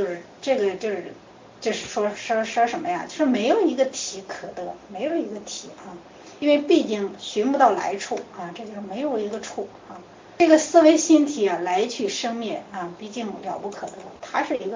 就是说什么呀？就是没有一个体可得，没有一个体啊，因为毕竟寻不到来处啊，这就是没有一个处啊。这个思维心体来去生灭啊，毕竟了不可得，它是一个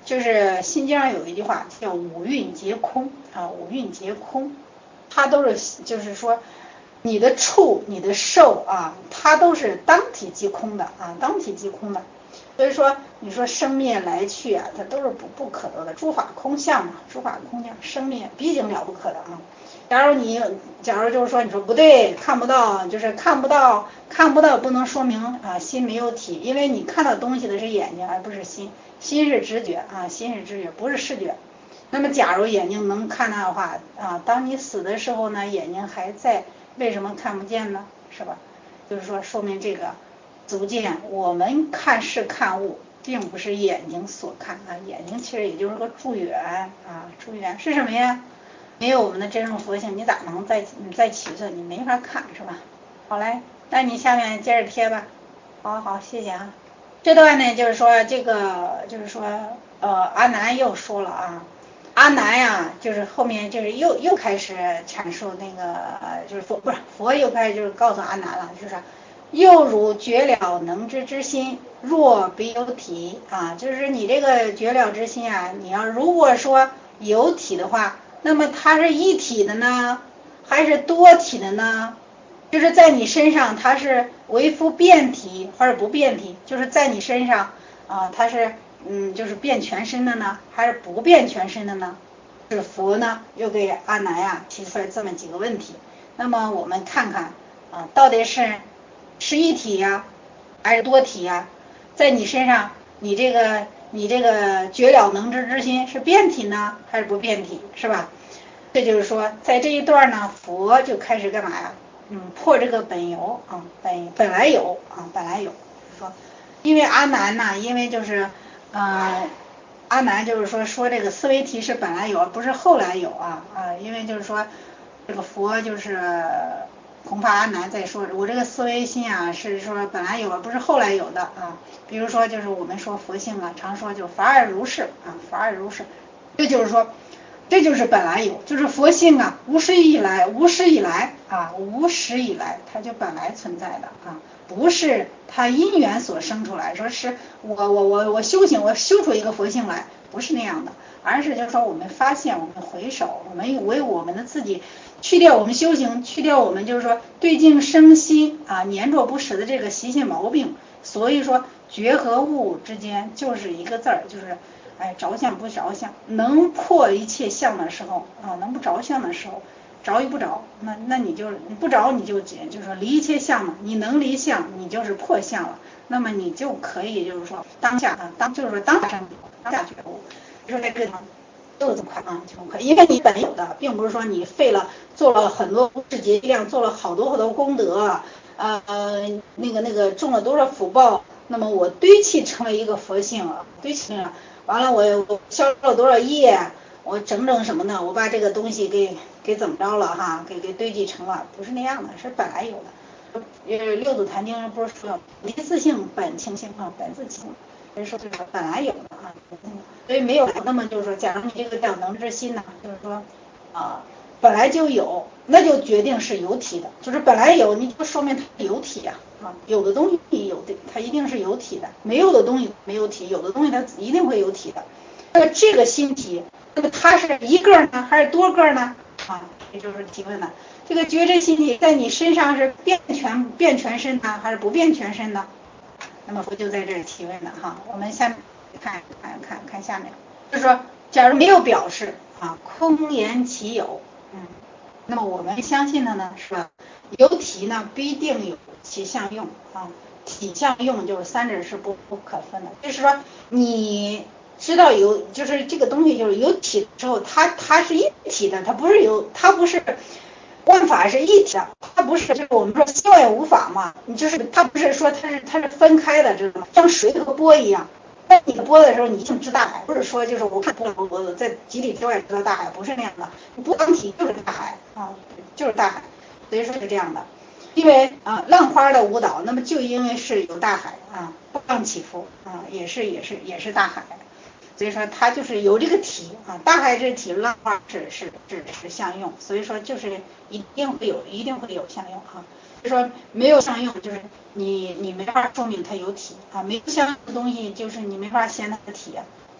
就是心经上有一句话叫五蕴皆空啊，五蕴皆空，它都是就是说你的触你的受啊，它都是当体即空的啊，当体即空的。所以说你说生灭来去啊，它都是不可得的，诸法空相嘛，诸法空相，生灭毕竟了不可的啊。假如就是说你说不对，看不到，就是看不到不能说明啊心没有体，因为你看到东西的是眼睛而不是心，心是知觉啊，心是知觉不是视觉。那么假如眼睛能看到的话啊，当你死的时候呢，眼睛还在，为什么看不见呢？是吧？就是说明这个足见我们看事看物并不是眼睛所看啊，眼睛其实也就是个助缘啊，助缘是什么呀？没有我们的真正佛性，你咋能再起色？你没法看是吧？好嘞，那你下面接着贴吧。好，谢谢啊。这段呢，就是说这个，就是说，阿难又说了啊，阿难呀，就是后面就是又开始阐述那个，就是佛又开始就是告诉阿难了，就是又如觉了能知之心，若彼有体啊，就是你这个觉了之心啊，你要如果说有体的话，那么它是一体的呢，还是多体的呢？就是在你身上它是为夫变体还是不变体？就是在你身上啊，它是就是变全身的呢，还是不变全身的呢？是佛呢又给阿难呀提出来这么几个问题。那么我们看看啊，到底是一体呀，还是多体呀？在你身上，你这个觉了能知之心是变体呢，还是不变体？是吧？这就是说，在这一段呢，佛就开始干嘛呀？破这个本有啊，本来有啊，本来有。说，因为阿难呢，因为就是阿难就是说这个思维题是本来有，不是后来有啊，因为就是说这个佛就是恐怕阿难在说，我这个思维心啊是说本来有，不是后来有的啊。比如说就是我们说佛性啊，常说就法尔如是啊，法尔如是，这就是说。这就是本来有，就是佛性啊，无始以来啊，无始以来它就本来存在的啊，不是它因缘所生出来，说是我修行，我修出一个佛性来，不是那样的，而是就是说我们发现，我们回首，我们为我们的自己去掉我们修行，去掉我们就是说对境生心啊，粘着不舍的这个习性毛病，所以说觉和物之间就是一个字儿，就是着相不着相，能破一切相的时候啊，能不着相的时候，着与不着，那你就不着你就是说离一切相嘛，你能离相，你就是破相了，那么你就可以就是说当下啊，就是说当下觉悟，说这个就是这么快啊，这么快，因为你本有的，并不是说你做了很多世节量，做了好多功德，那个种了多少福报，那么我堆砌成为一个佛性啊，堆砌了。完了我消了多少业，我整什么呢？我把这个东西给怎么着了哈？给堆积成了，不是那样的，是本来有的。六祖坛经不是说菩提自性本清性啊，本自清，就是说这个本来有的啊，所以没有。那么就是说，假如你这个叫能之心呢，就是说本来就有，那就决定是有体的，就是本来有，你就说明它有体呀有的东西有的，它一定是有体的；没有的东西没有体，有的东西它一定会有体的。那么这个心体，那么它是一个呢，还是多个呢？也就是提问了。这个觉知心体在你身上是变全身呢，还是不变全身呢？那么佛就在这里提问了哈。我们下面看下面，就是说，假如没有表示空言其有，那么我们相信的呢是吧？有体呢必定有其相用啊，体相用就是三者是不可分的。就是说你知道就是这个东西就是有体之后，它是一体的，它不是万法是一体的，它不是就是我们说心外无法嘛，你就是它不是说它是分开的，知道吗？像水和波一样。在你播的时候，你一定知大海，不是说就是我看波我在几里之外知道大海，不是那样的。你不当体就是大海啊，就是大海，所以说是这样的。因为浪花的舞蹈，那么就因为是有大海波浪起伏也是大海，所以说它就是有这个体大海这体，浪花是相用，所以说就是一定会有相用就说没有相用，就是你没法说明它有体没有相用的东西，就是你没法显它的体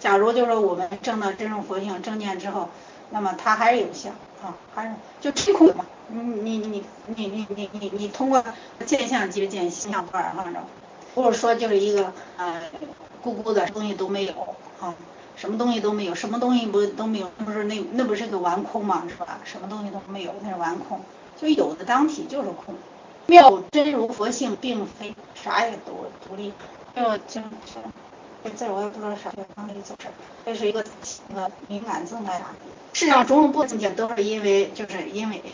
假如就是说我们证到真正佛性正见之后，那么它还是有相啊，还是就虚空嘛。你通过见相即是见形象不二哈，不是说就是一个咕咕的东西都没有啊，什么东西都没有，什么东西都没有，那不是个完空嘛，是吧？什么东西都没有，那是完空，就有的当体就是空。妙真如佛性，并非啥也都独立，这字我也不知道啥叫刚才走神，这是一个敏感字来的。世上种种不境界都是因为都是因为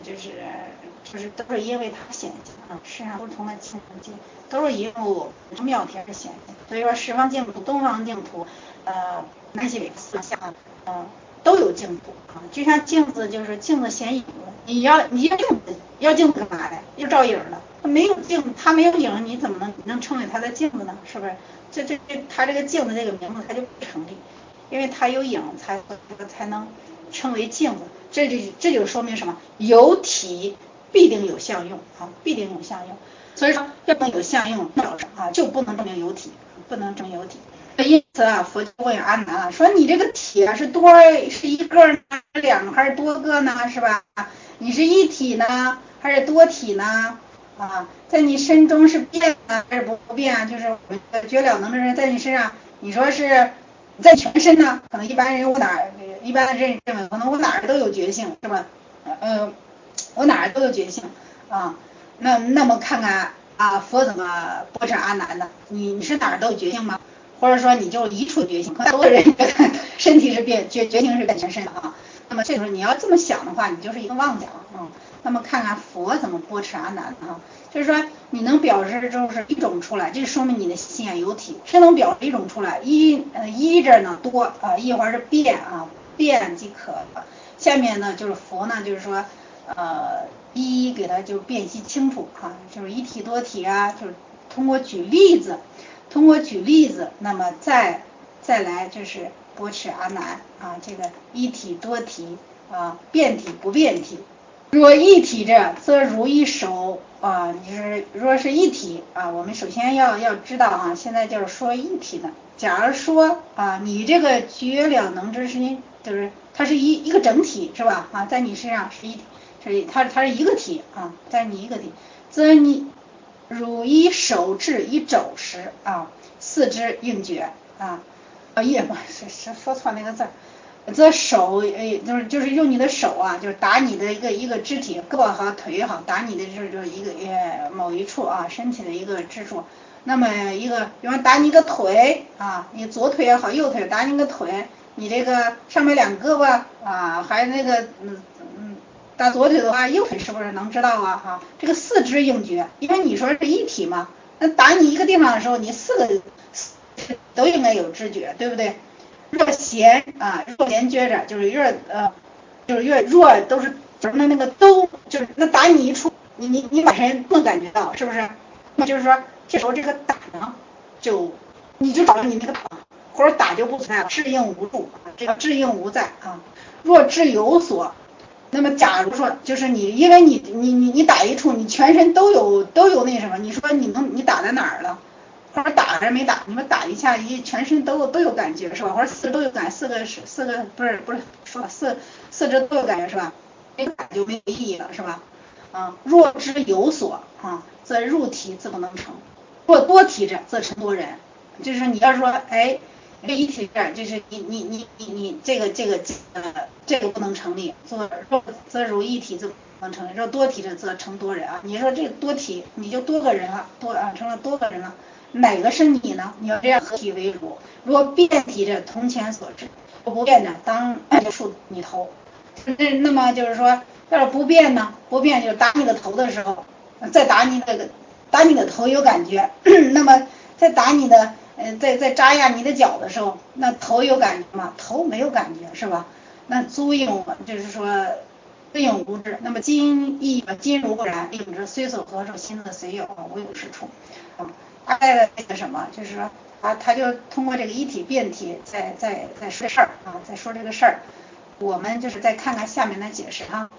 它显现啊，世上不同的境界都是因为我妙体而显现。所以说十方净土、东方净土，南西北四向，都有净土啊。就像镜子，就是镜子显影，你要镜子干嘛呀？要照影的。没有镜，它没有影，你怎么能称为它的镜子呢？是不是？它这个镜子这个名字它就不成立，因为它有影才能称为镜子。这就说明什么？有体必定有相用啊，必定有相用。所以说，要不能有相用啊，就不能证明有体，不能证明有体。因此啊，佛就问阿难啊，说你这个体啊是一个呢，两个还是多个呢？是吧？你是一体呢，还是多体呢？啊，在你身中是变呢还是不变啊？就是我们觉了能的人在你身上，你说是在全身呢？可能一般人一般的人认为可能我哪儿都有觉性，是吧？我哪儿都有觉性啊。那么看看啊，佛怎么驳斥阿难的？你是哪儿都有觉性吗？或者说你就一处觉醒，很多人身体是觉醒是变全身的啊。那么这时候你要这么想的话，你就是一个妄想啊。那么看看佛怎么驳斥阿难啊，就是说你能表示就是一种出来，这说明你的心眼有体，是能表示一种出来。一这呢多啊，一会儿是变啊，变即可了。下面呢就是佛呢，就是说一一给它就辨析清楚啊，就是一体多体啊，就是通过举例子，那么再来就是驳斥阿难啊，这个一体多体啊，变体不变体。若一体者，则如一手啊，就是若是一体啊，我们首先要知道啊，现在就是说一体的。假如说啊，你这个觉了能之心，就是它是一个整体，是吧？啊，在你身上是一体，它是一个体啊，在你一个体，则你如一手制一肘时啊，四肢应觉啊，说错那个字儿。则手就是用你的手啊，就是打你的一个肢体，胳膊好腿也好，打你的就是一个某一处啊，身体的一个支柱。那么比方打你个腿啊，你左腿也好，右腿打你个腿，你这个上面两胳膊啊，还那个打左腿的话，右腿是不是能知道啊？哈，这个四肢应觉，因为你说是一体嘛，那打你一个地方的时候，你四个都应该有知觉，对不对？若闲觉着，就是越弱都是就是那个都就是那打你一处，你本身不能感觉到，是不是？那就是说这时候这个打呢，你就找你那个打，或者打就不存在了，智应无助，这个智应无在啊。若智有所，那么假如说就是因为你打一处，你全身都有那什么，你说你打在哪儿了？或者打还是没打？你们打一下，全身都有感觉是吧？或者四肢都有感，四个不是说四肢都有感觉是吧？没感就没有意义了是吧？若知有所啊，则入体自不能成；若多体者，则成多人。就是你要说哎，这一体者，就是你这个不能成立，则如一体自不能成立；若多体者，则成多人啊。你说这多体，你就多个人了，成了多个人了。哪个是你呢？你要这样合体为主。如果变体者，同前所知；不变的，当触你头。那么就是说，要是不变呢？不变就是打你的头的时候，再打你的头有感觉，那么再打你的，再扎压你的脚的时候，那头有感觉吗？头没有感觉是吧？那租应就是说对应无知。那么今如不然，应知虽所合受，心则随有，无有是处。大概的那个什么，就是说他就通过这个一体变体在说事儿啊，在说这个事儿。我们就是再看看下面的解释哈。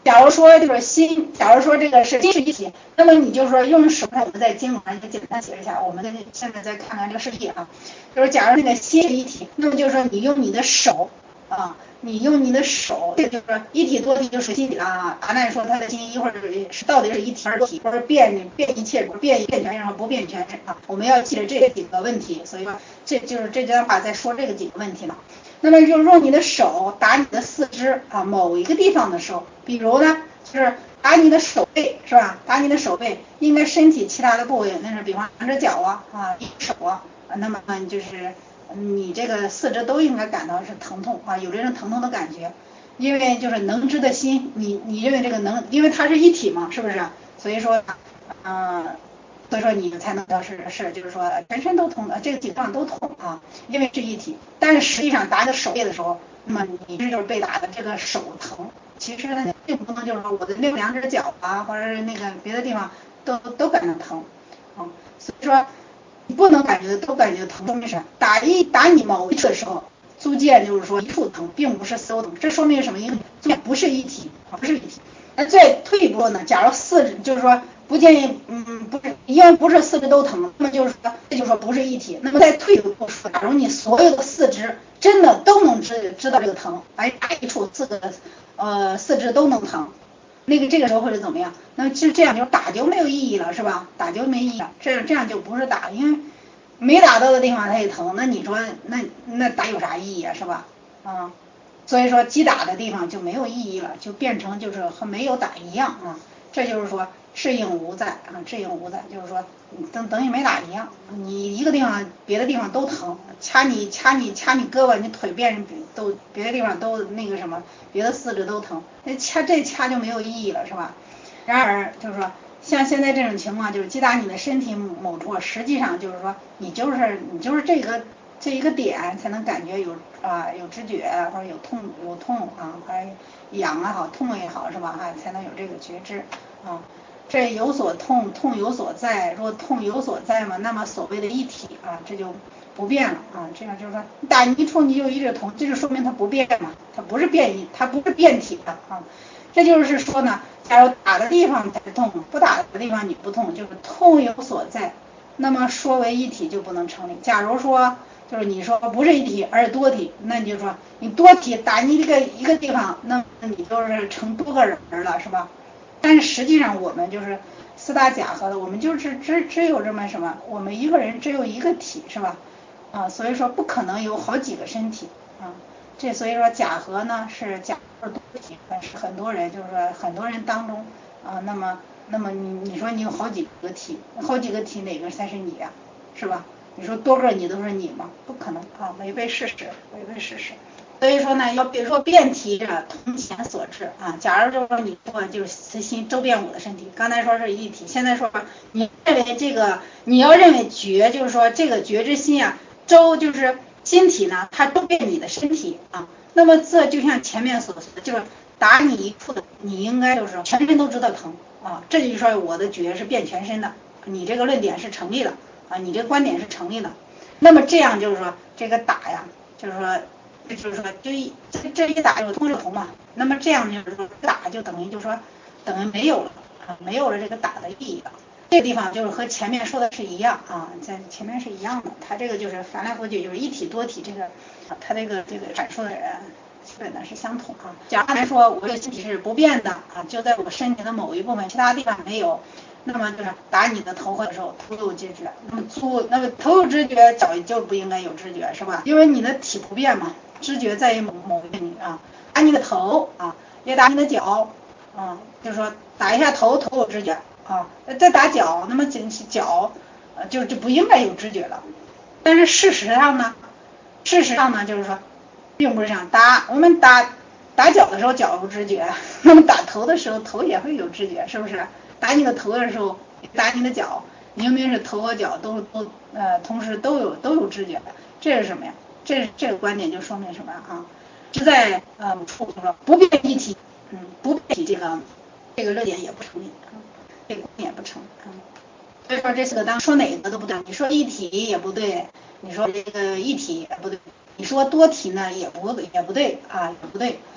假如说就是心，假如说这个是心是一体，那么你就说用手，我们在经文上就简单解释一下。我们现在再看看这个示例啊，就是假如那个心是一体，那么就是说你用你的手啊，你用你的手，这就是说一体多体就是心体了啊。阿难说他的心一会儿是到底是一体还是多体，或者变一切，变全身和不变全身啊。我们要记得这几个问题，所以说这就是这段话在说这个几个问题了。那么就用你的手打你的四肢啊某一个地方的时候，比如呢就是打你的手背是吧？打你的手背，应该身体其他的部位，那是比方两只脚手那么就是你这个四肢都应该感到是疼痛啊，有这种疼痛的感觉，因为就是能知的心，你认为这个能，因为它是一体嘛，是不是？所以说，所以说你才能到是就是说全身都痛的，这个几个地方都痛啊，因为是一体。但是实际上打你的手背的时候，那么你这就是被打的这个手疼。其实呢，并不能就是说我的两只脚啊，或者是那个别的地方都感到疼啊。所以说你不能都感觉疼，说明是打你某一处的时候，足见就是说一处疼，并不是所有疼。这说明什么？因为足见不是一体，不是一体。那再退一步呢？假如四肢就是说不建议，不是，因为不是四肢都疼，那么就是说这就是说不是一体。那么再退一步说，假如你所有的四肢真的都能知道这个疼，打一处四肢都能疼，这个时候会是怎么样？那么这样就打就没有意义了，是吧？打就没意义了，这样就不是打，因为没打到的地方它也疼，那你说那打有啥意义啊，是吧？所以说击打的地方就没有意义了，就变成就是和没有打一样啊。这就是说适应无在啊，适应无在就是说等于没打一样，你一个地方别的地方都疼，掐你胳膊，你腿别的地方都那个什么，别的四肢都疼，那掐就没有意义了，是吧？然而就是说像现在这种情况，就是击打你的身体某处，实际上就是说你就是这一个点才能感觉有知觉或者有痛啊，或者痒也好，痛也好，是吧？才能有这个觉知啊。这有所痛，痛有所在，若痛有所在嘛，那么所谓的一体啊，这就不变了啊。这样就是说打你一处你就一直痛，这就说明它不变嘛，它不是变体的啊。这就是说呢，假如打的地方才痛，不打的地方你不痛，就是痛有所在，那么说为一体就不能成立。假如说就是你说不是一体而是多体，那你就说你多体打你一个地方，那你就是成多个人了，是吧？但是实际上我们就是四大假合的，我们就是只有这么什么，我们一个人只有一个体，是吧？所以说不可能有好几个身体啊。所以说假合呢是假合多体，但是很多人就是说很多人当中那么你说你有好几个体哪个才是你呀？是吧？你说多个你都是你吗？不可能啊，违背事实。所以说呢，要比如说辩题者同前所致啊。假如就是说你说就是慈心周遍我的身体，刚才说是一体，现在说你认为你要认为觉，就是说这个觉之心啊，周就是心体呢，它周遍你的身体啊。那么这就像前面所说的，就是打你一处的，你应该就是全身都知道疼啊。这就是说我的觉是遍全身的，你这个论点是成立的啊，你这个观点是成立的。那么这样就是说这个打呀，就是说这一打就通就通嘛。那么这样就是说打就等于没有了啊，没有了这个打的意义了。这个地方就是和前面说的是一样啊，在前面是一样的。它这个就是翻来覆去就是一体多体，这个它这个阐述的人基本的是相同啊。假如来说我这个身体是不变的啊，就在我身体的某一部分，其他地方没有。那么就是打你的头的时候，头有知觉，那么头有知觉，脚就不应该有知觉，是吧？因为你的体不变嘛，知觉在于某一个你啊，打你的头啊，也打你的脚啊，就是说打一下头有知觉啊，再打脚，那么脚就不应该有知觉了。但是事实上呢，就是说，并不是这样。我们打脚的时候脚有知觉，那么打头的时候头也会有知觉，是不是？打你的头的时候，打你的脚，明明是头和脚都同时都有知觉的，这是什么呀？这个观点就说明什么啊？是在处说不变一体，不变一体这个论点也不成立啊，这个观点也不成啊。所以说这四个当说哪个都不对，你说一体也不对，你说这个一体也不对，你说多体呢也不对啊，也不对。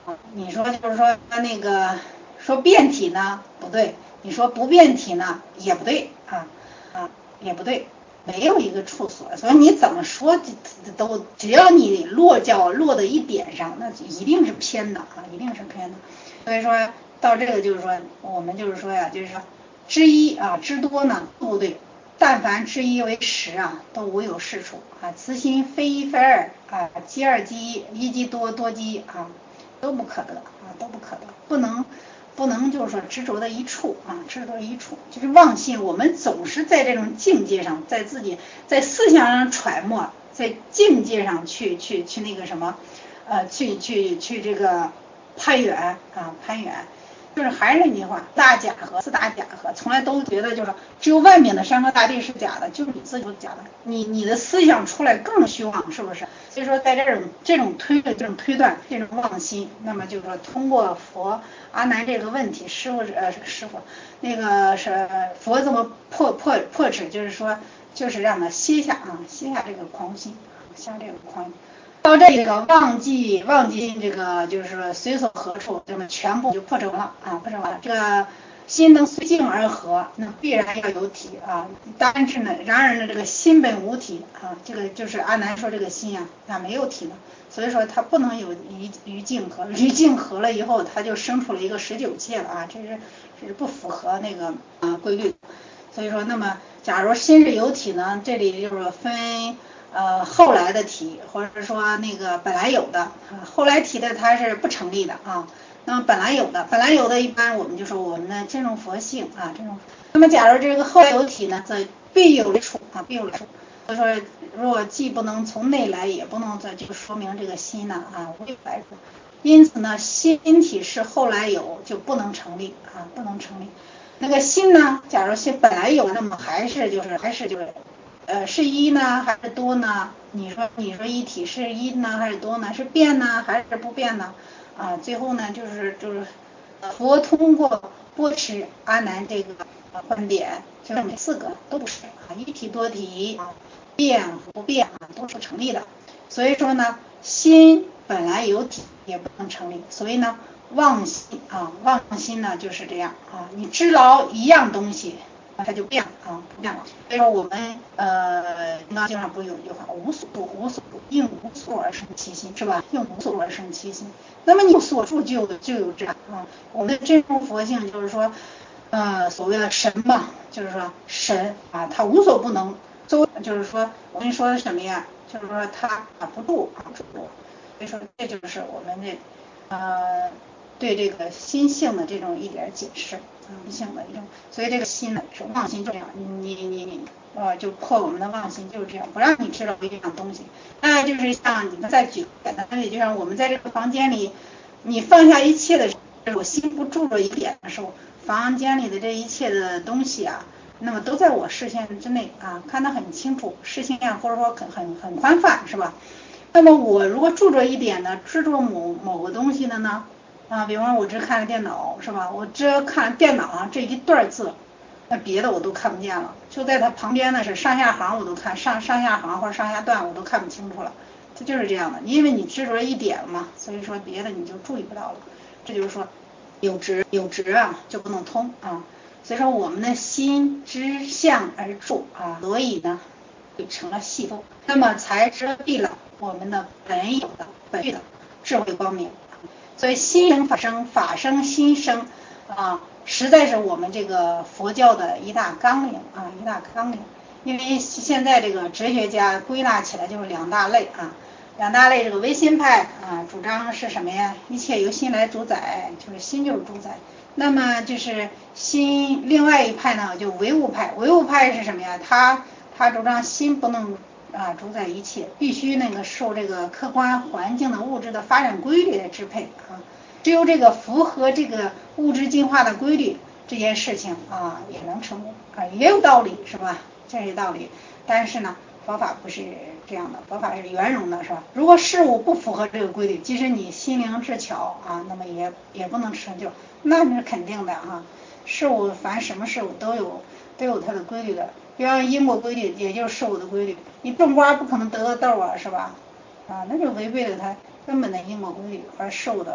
你说就是说那个说变体呢不对，你说不变体呢也不对也不对，没有一个处所，所以你怎么说都只要你落脚落在一点上，那一定是偏的一定是偏的。所以说到这个就是说我们就是说呀，就是说知一知多呢不对，但凡知一为十都无有是处此心非一非二积二积一，一积多，多积一都不可得都不可得，不能就是说执着的一处执着一处，就是妄心。我们总是在这种境界上，在自己在思想上揣摩，在境界上去那个什么，去这个攀援攀援。就是还是那句话，大假和四大假和，从来都觉得就是只有外面的山河大地是假的，就是你自己是假的，你的思想出来更虚妄，是不是？所以说，在这种推断、这种妄心，那么就是说，通过阿难这个问题，师傅那个是佛怎么破斥，就是说，就是让他歇下这个狂心，下这个狂心。到这个忘记这个就是说随所何处，这么全部就破成了破成了。这个心能随境而合，那必然要有体但是呢，然而呢，这个心本无体这个就是阿难说这个心它没有体的，所以说它不能有于境合，于境合了以后，它就生出了一个19切了这是不符合那个规律。所以说，那么假如心是有体呢，这里就是分。后来的体，或者说那个本来有的后来体的它是不成立的那么本来有的一般我们就说我们的真正佛性这种。那么假如这个后来有体呢，则必有来处必有来处。所以说，如果既不能从内来，也不能就说明这个心呢无有来处。因此呢，心体是后来有就不能成立不能成立。那个心呢，假如心本来有，那么还是是一呢还是多呢？你说一体是一呢还是多呢？是变呢还是不变呢？最后呢就是佛通过波持阿难这个观点，就是每4个都不是一体多体变和不变都是成立的。所以说呢，心本来有体也不能成立，所以呢妄心呢就是这样你知牢一样东西。它就变了不变了。所以说我们金刚经上不是有一句话，无所住，应无所而生其心，是吧？应无所而生其心。那么你所住就有这样我们的真如佛性就是说，所谓的神嘛，就是说神它无所不能。就是说我跟你说的什么呀？就是说它不住所以说这就是我们对这个心性的这种一点解释心性的一种。所以这个心呢是妄心，这样你就破我们的妄心，就是这样，不让你知道一样东西。那就是像你们再举简单的，就像我们在这个房间里，你放下一切的时候，我心不住着一点的时候，房间里的这一切的东西那么都在我视线之内看得很清楚，视线或者说很宽泛，是吧？那么我如果住着一点呢，执着某个东西的呢比方我只看了电脑，是吧？我只看电脑上这一段字，那别的我都看不见了。就在它旁边的是上下行我都看上下行或者上下段我都看不清楚了。这就是这样的，因为你执着一点嘛，所以说别的你就注意不到了。这就是说有执就不能通所以说我们的心知相而住所以呢就成了细缝，那么才遮蔽了我们的本有的本具的智慧光明。所以心生法生，法生心生实在是我们这个佛教的一大纲领一大纲领。因为现在这个哲学家归纳起来就是2大类这个唯心派主张是什么呀？一切由心来主宰，就是心就是主宰。那么就是心，另外一派呢就唯物派。唯物派是什么呀？他主张心不能主宰一切，必须那个受这个客观环境的物质的发展规律来支配只有这个符合这个物质进化的规律，这件事情也能成功也有道理，是吧？这是道理。但是呢，佛法不是这样的，佛法是圆融的，是吧？如果事物不符合这个规律，即使你心灵智巧那么也不能成就，那是肯定的事物凡什么事物都有它的规律的，比方因果规律，也就是事物的规律。你种瓜不可能得个豆是吧？那就违背了它根本的因果规律和事物的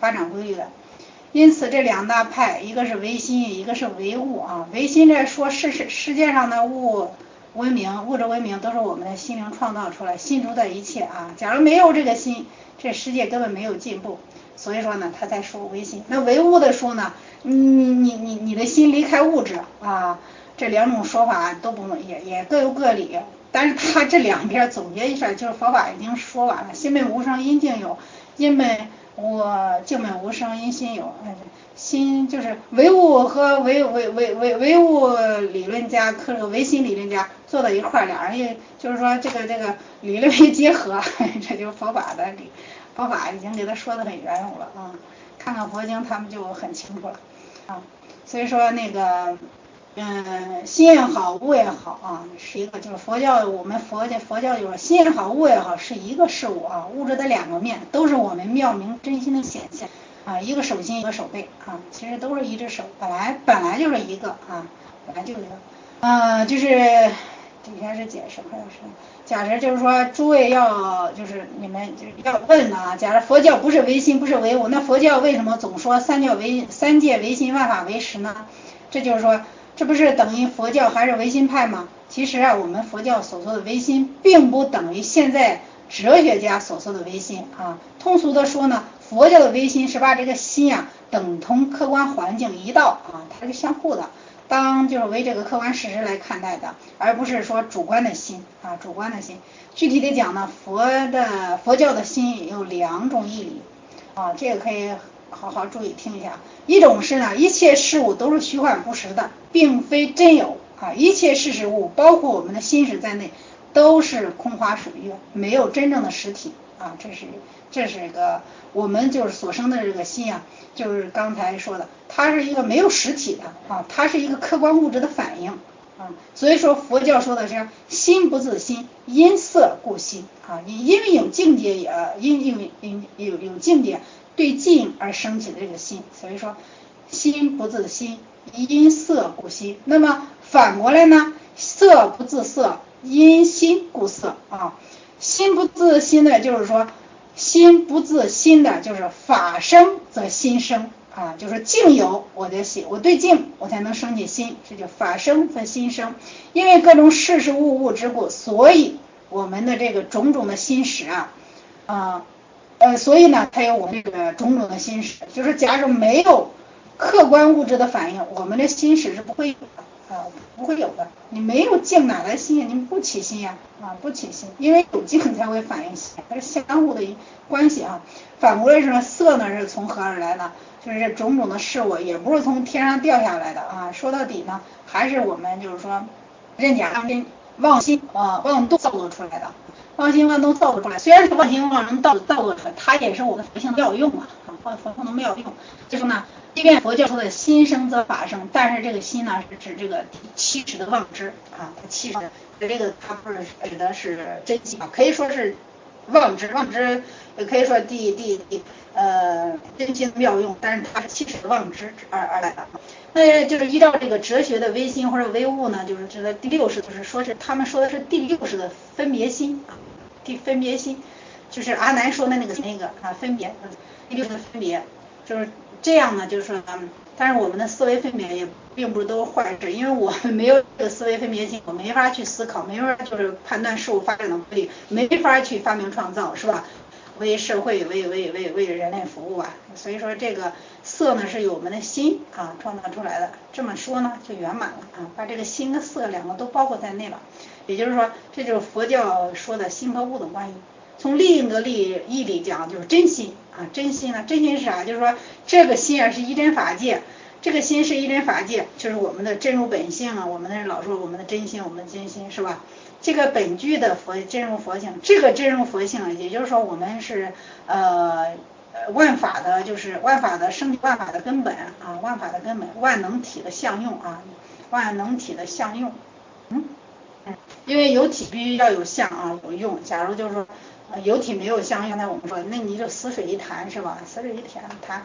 发展规律的。因此这两大派，一个是唯心，一个是唯物啊。唯心这说世界上的物质文明都是我们的心灵创造出来，心主宰一切啊。假如没有这个心，这世界根本没有进步。所以说呢，他才说唯心。那唯物的说呢，你的心离开物质啊，这两种说法都不也各有各理。但是他这两边总结一下，就是佛法已经说完了，心本无生，因境有；境本无生，因心有。心就是唯物和唯物理论家和这个唯心理论家坐在一块儿，俩人也就是说这个理论一结合，这就是佛法的理。佛法已经给他说的很圆融了啊，看看佛经他们就很清楚了啊。所以说那个心也好，物也好啊，是一个就是佛教我们佛教就是心也好，物也好是一个事物啊，物质的两个面都是我们妙明真心的显现啊，一个手心一个手背啊，其实都是一只手，本来就是一个啊，本来就是一个就是底下是解释，还有是假设就是说诸位要就是你们就是要问啊，假如佛教不是唯心不是唯物，那佛教为什么总说三界唯心万法唯识呢？这就是说这不是等于佛教还是唯心派吗？其实啊，我们佛教所说的唯心并不等于现在哲学家所说的唯心啊。通俗的说呢，佛教的唯心是把这个心啊等同客观环境一道啊，它是相互的，当就是为这个客观事实来看待的，而不是说主观的心啊，主观的心。具体的讲呢，佛教的心有两种义理啊，这个可以好好注意听一下。一种是呢，一切事物都是虚幻不实的，并非真有啊，一切事实物，包括我们的心识在内，都是空花水月，没有真正的实体啊。这是一个我们就是所生的这个心啊，就是刚才说的，它是一个没有实体的啊，它是一个客观物质的反应啊。所以说佛教说的是心不自心，因色故心啊，因为有境界有境界对境而升起的这个心，所以说心不自心，因色故心。那么反过来呢，色不自色，因心故色啊。心不自心的就是说心不自心的就是法生则心生啊，就是境有我的心，我对境我才能生起心，这就法生则心生。因为各种事物之故，所以我们的这个种种的心识所以呢才有我们这个种种的心识，就是假如没有客观物质的反应，我们的心识是不会有的啊，不会有的。你没有境哪来心呀？你不起心呀不起心，因为有境才会反应心，它是相互的关系啊。反过来说，色呢是从何而来呢？就是这种种的事物也不是从天上掉下来的啊。说到底呢，还是我们就是说认假当真、妄心妄动造作出来的。妄心妄动造作出来，虽然是妄心妄动造作出来，它也是我们佛性的妙用佛性的妙用。就说呢，即便佛教说的心生则法生，但是这个心呢是指这个七识的妄知啊，它七识这个它不是指的是真心啊，可以说是妄知也可以说真心的妙用，但是它是七识的妄知而来的。那就是依照这个哲学的唯心或者唯物呢，就是指的第六识，就是说是他们说的是第六识的分别心啊，分别心，就是阿难说的那个分别，第六识的分别，就是这样呢，就是说，但是我们的思维分别也并不是都是坏事，因为我们没有这个思维分别心，我没法去思考，没法就是判断事物发展的规律，没法去发明创造，是吧？为社会为人类服务啊，所以说这个色呢是由我们的心创造出来的，这么说呢就圆满了把这个心和色两个都包括在内了。也就是说，这就是佛教说的心和物的关系。从另一个义理讲，就是真心真心呢，真心是啥？就是说这个心是一真法界，这个心是一真法界，就是我们的真如本性我们的老说我们的真心，我们的真心是吧？这个本具的真如佛性，这个真如佛性，也就是说我们是万法的，就是万法的生万法的根本万法的根本，万能体的相用万能体的相用。因为有体必须要有相有用。假如就是说有体没有相，刚才我们说，那你就死水一潭是吧？死水一潭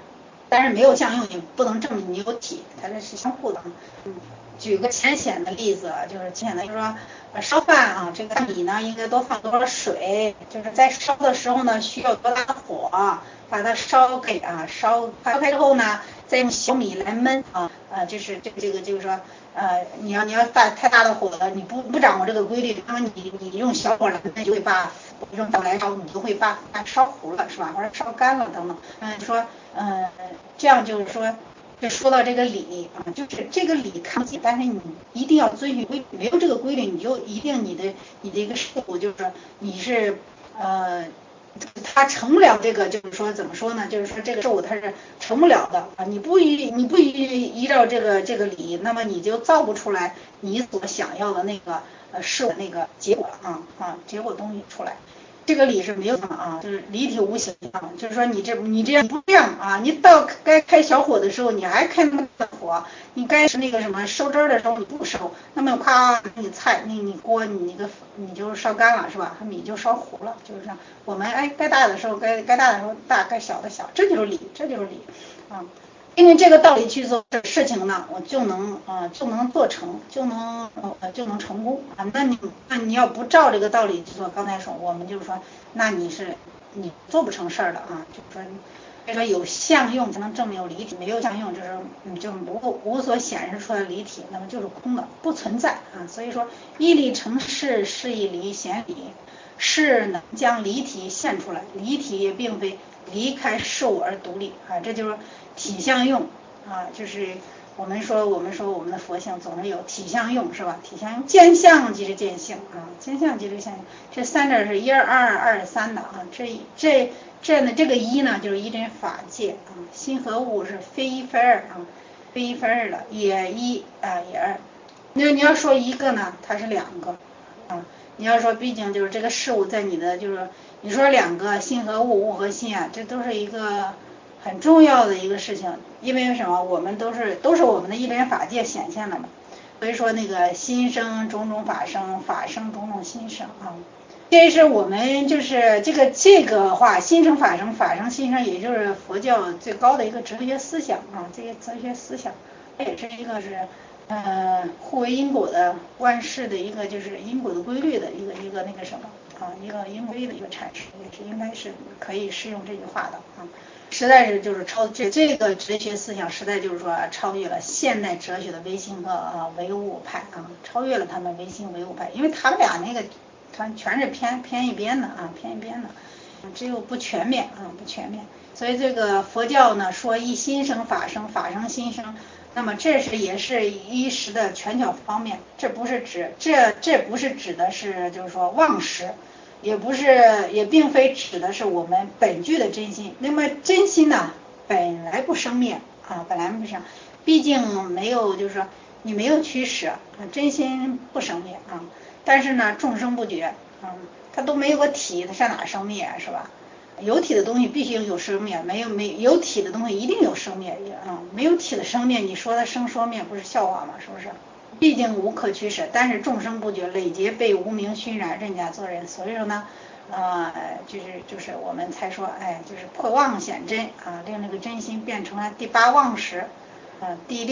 但是没有相用，你不能证明你有体，它这是相互的。举个浅显的例子，就是浅显的，就是说烧饭啊，这个米呢应该多放多少水，就是在烧的时候呢需要多大的火，把它烧开之后呢，再用小米来焖就是这个就是说你要太大的火了，你不掌握这个规律，那么你用小火来焖就会把用火来烧，你就会把烧糊了是吧，或者烧干了等等。说这样就是说。就说到这个理就是这个理看不见，但是你一定要遵循规律，没有这个规律，你就一定你的一个事物就是你是它成不了这个，就是说怎么说呢？就是说这个事物它是成不了的你不依照这个理，那么你就造不出来你所想要的那个事物那个结果结果东西出来。这个理是没有就是离体无形就是说你这样不这样你到该开小火的时候，你还开那么大火，你该是那个什么收汁儿的时候你不收，那么夸你菜你锅你就烧干了是吧？米就烧糊了，就是这样。我们该大的时候该大的时候大，该小的小，这就是理因为这个道理去做这事情呢，我就能做成，就能成功那你要不照这个道理去做，刚才说我们就是说，那你做不成事儿的就是说有相用才能证明有离体，没有相用就是就是无所显示出来的离体，那么就是空的，不存在所以说一理成事，事一理显理，事能将离体现出来，离体也并非离开事物而独立这就是体相用就是我们说我们的佛性总是有体相用是吧？体相用见相即是见性见相即是相用，这三者是一而二二而三的这呢这个一呢就是一真法界心和物是非一非二非一非二的，也一也二。你要说一个呢，它是两个你要说毕竟就是这个事物在你的就是你说两个心和物，物和心这都是一个很重要的一个事情，因为什么？我们都是我们的一真法界显现的嘛，所以说那个心生种种法生，法生种种心生这是我们就是这个话，心生法生，法生心生，也就是佛教最高的一个哲学思想这些哲学思想，也是一个是互为因果的万事的一个就是因果的规律的一个那个什么一个因果规律的一个阐释，也是应该是可以适用这句话的实在是就是这个哲学思想，实在就是说超越了现代哲学的唯心和唯物派超越了他们唯心唯物派，因为他们俩那个它全是偏一边的偏一边的只有不全面不全面。所以这个佛教呢说一心生法生，法生心生，那么这也是一时的权巧方面，这不是指的是就是说妄识，也并非指的是我们本具的真心。那么真心呢本来不生灭本来不生，毕竟没有就是说你没有驱使真心不生灭但是呢众生不觉它都没有个体，它上哪生灭是吧？有体的东西必须有生灭，有体的东西一定有生灭没有体的生灭，你说它生说灭不是笑话吗？是不是？毕竟无可驱使，但是众生不觉，累劫被无明熏染，任假做人。所以说呢就是我们才说就是破妄显真令这个真心变成了第八妄识第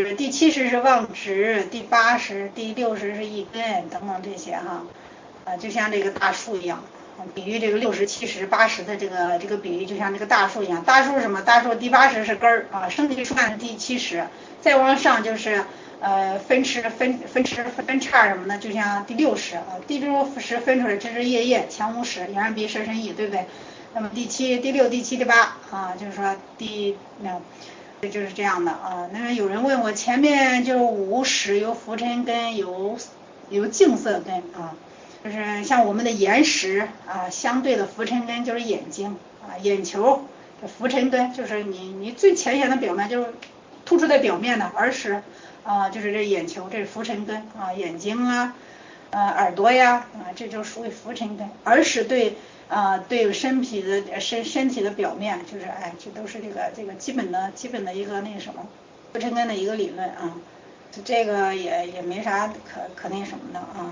70是妄执，第80第60是一根等等这些就像这个大树一样比喻这个60、70、80的这个比喻，就像这个大树一样。大树是什么？大树第80是根儿生起树干是第70，再往上就是分叉什么的，就像第60第60分出来枝枝叶叶，强无始，俨然鼻舌身意，对不对？那么第7、第6、第7、第8就是说就是这样的那么有人问我，前面就是无始有浮尘根，有净色根就是像我们的眼识相对的浮尘根就是眼睛眼球浮尘根就是你最浅显的表面就是突出在表面的耳识就是这眼球，这是浮尘根眼睛耳朵呀这就属于浮尘根。耳识对身体的表面就是这都是这个基本的一个那什么浮尘根的一个理论这个也没啥可那什么的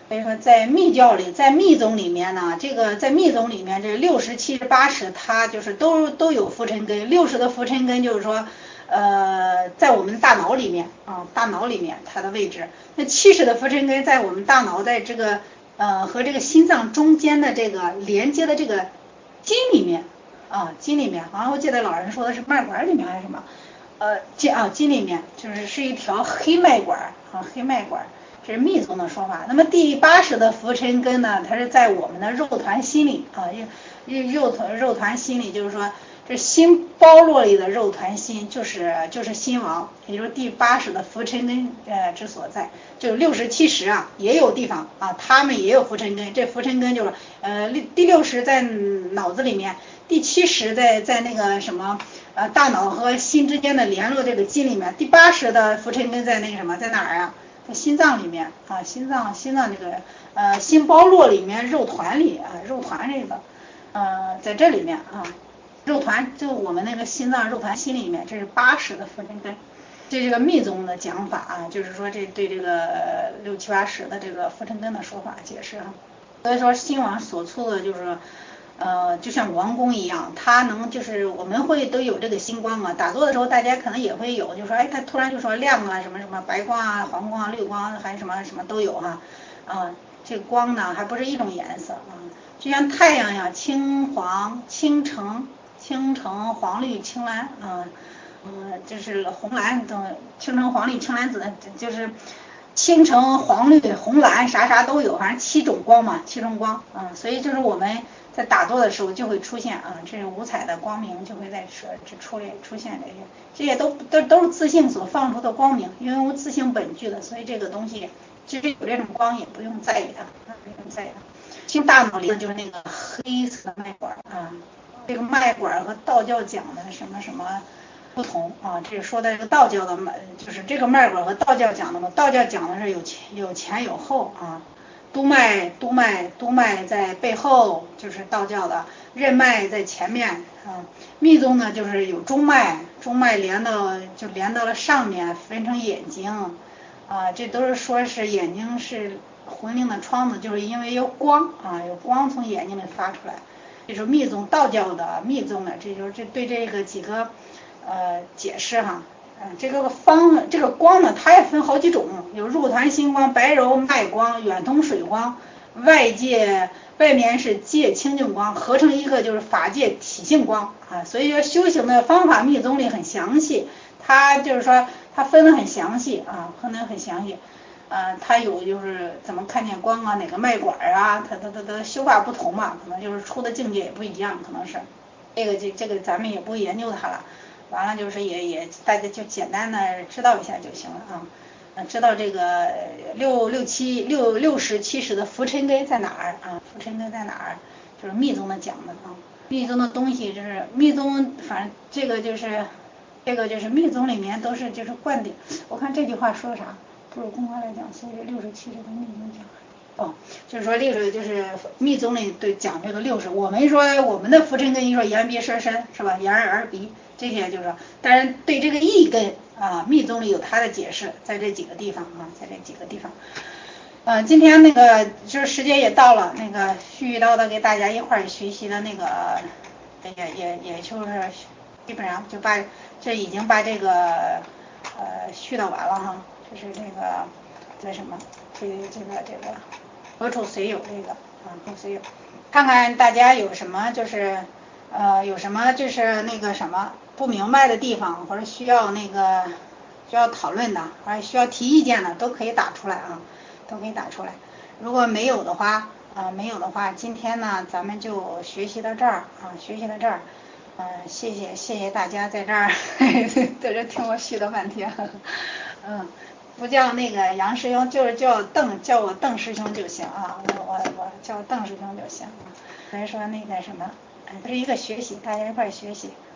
所以说在密教里，在密宗里面呢，这个在密宗里面这60、70、80，它就是都有浮尘根。60的浮尘根就是说，在我们大脑里面啊，大脑里面它的位置。那70的浮尘根在我们大脑，在这个和这个心脏中间的这个连接的这个筋里面啊，筋里面，好像我记得老人说的是脉管里面还是什么，筋里面是一条黑脉管啊，黑脉管。这是密宗的说法。那么第80的浮尘根呢，它是在我们的肉团心里啊，肉团心里，就是说这心包络里的肉团心就是心王，也就是第80的浮尘根之所在。就是60、70啊也有地方啊，他们也有浮尘根。这浮尘根就是第60在脑子里面，第70在那个什么大脑和心之间的联络这个筋里面，第80的浮尘根在那个什么在哪儿啊？在心脏里面啊，心脏这个心包络里面肉团里啊，肉团这个在这里面啊，肉团就我们那个心脏肉团心里面，这是80的浮尘根。这是个密宗的讲法啊，就是说这对这个6、7、80的这个浮尘根的说法解释啊。所以说心王所处的就是就像王宫一样，它能就是我们会都有这个星光啊，打坐的时候大家可能也会有，就说哎，它突然就说亮啊，什么什么白光啊、黄光啊、绿光还是什么什么都有哈这个光呢还不是一种颜色啊，就像太阳呀，青黄、青橙、黄绿、青蓝啊，就是红蓝等青橙黄绿青蓝紫，就是青橙黄绿红蓝啥都有，反正7种光嘛，7种光啊，所以就是我们在打坐的时候就会出现啊，这五彩的光明就会在出现这些都是自性所放出的光明，因为自性本具的，所以这个东西其实有这种光也不用在意它，不用在意它。其实大脑里就是那个黑色脉管啊，这个脉管和道教讲的什么什么不同啊，这说的这个道教的就是这个脉管和道教讲的嘛，道教讲的是有前有后啊，督脉在背后，就是道教的，任脉在前面啊，密宗呢就是有中脉连到了上面，分成眼睛啊，这都是说是眼睛是魂灵的窗子，就是因为有光啊，有光从眼睛里发出来。这是密宗道教的密宗的，这就是对这个几个解释哈。这个光呢，它也分好几种，有肉团心光、白柔脉光、远通水光，外面是界清净光，合成一个就是法界体性光啊。所以说修行的方法密宗里很详细，它就是说它分得很详细啊，分得很详细。它有就是怎么看见光啊，哪个脉管啊，它的修法不同嘛，可能就是出的境界也不一样，可能是这个咱们也不研究它了。完了就是也大家就简单的知道一下就行了啊，知道这个60、70的浮尘根在哪儿啊？浮尘根在哪儿？就是密宗的讲的啊，密宗的东西就是密宗，反正这个就是密宗里面都是就是灌顶。我看这句话说啥？不是公开来讲，所以60、70的密宗讲。就是说60就是密宗里对讲这个60，我们说我们的浮尘根，你说眼鼻舌身是吧？眼耳鼻这些就是说，但是对这个意根啊，密宗里有它的解释，在这几个地方啊，在这几个地方。今天那个就是时间也到了，那个絮絮叨叨给大家一块儿学习的那个，也就是基本上就已经把这个絮叨完了哈，就是这什么这个何处随有这个何处随有，看看大家有什么就是有什么就是那个什么不明白的地方，或者需要讨论的，或者需要提意见的，都可以打出来啊，都可以打出来。如果没有的话今天呢咱们就学习到这儿啊，学习到这儿。谢谢大家在这儿在这听我絮叨半天。不叫那个杨师兄，就是叫我邓师兄就行啊，我叫邓师兄就行。所以说那个什么，这是一个学习，大家一块学习。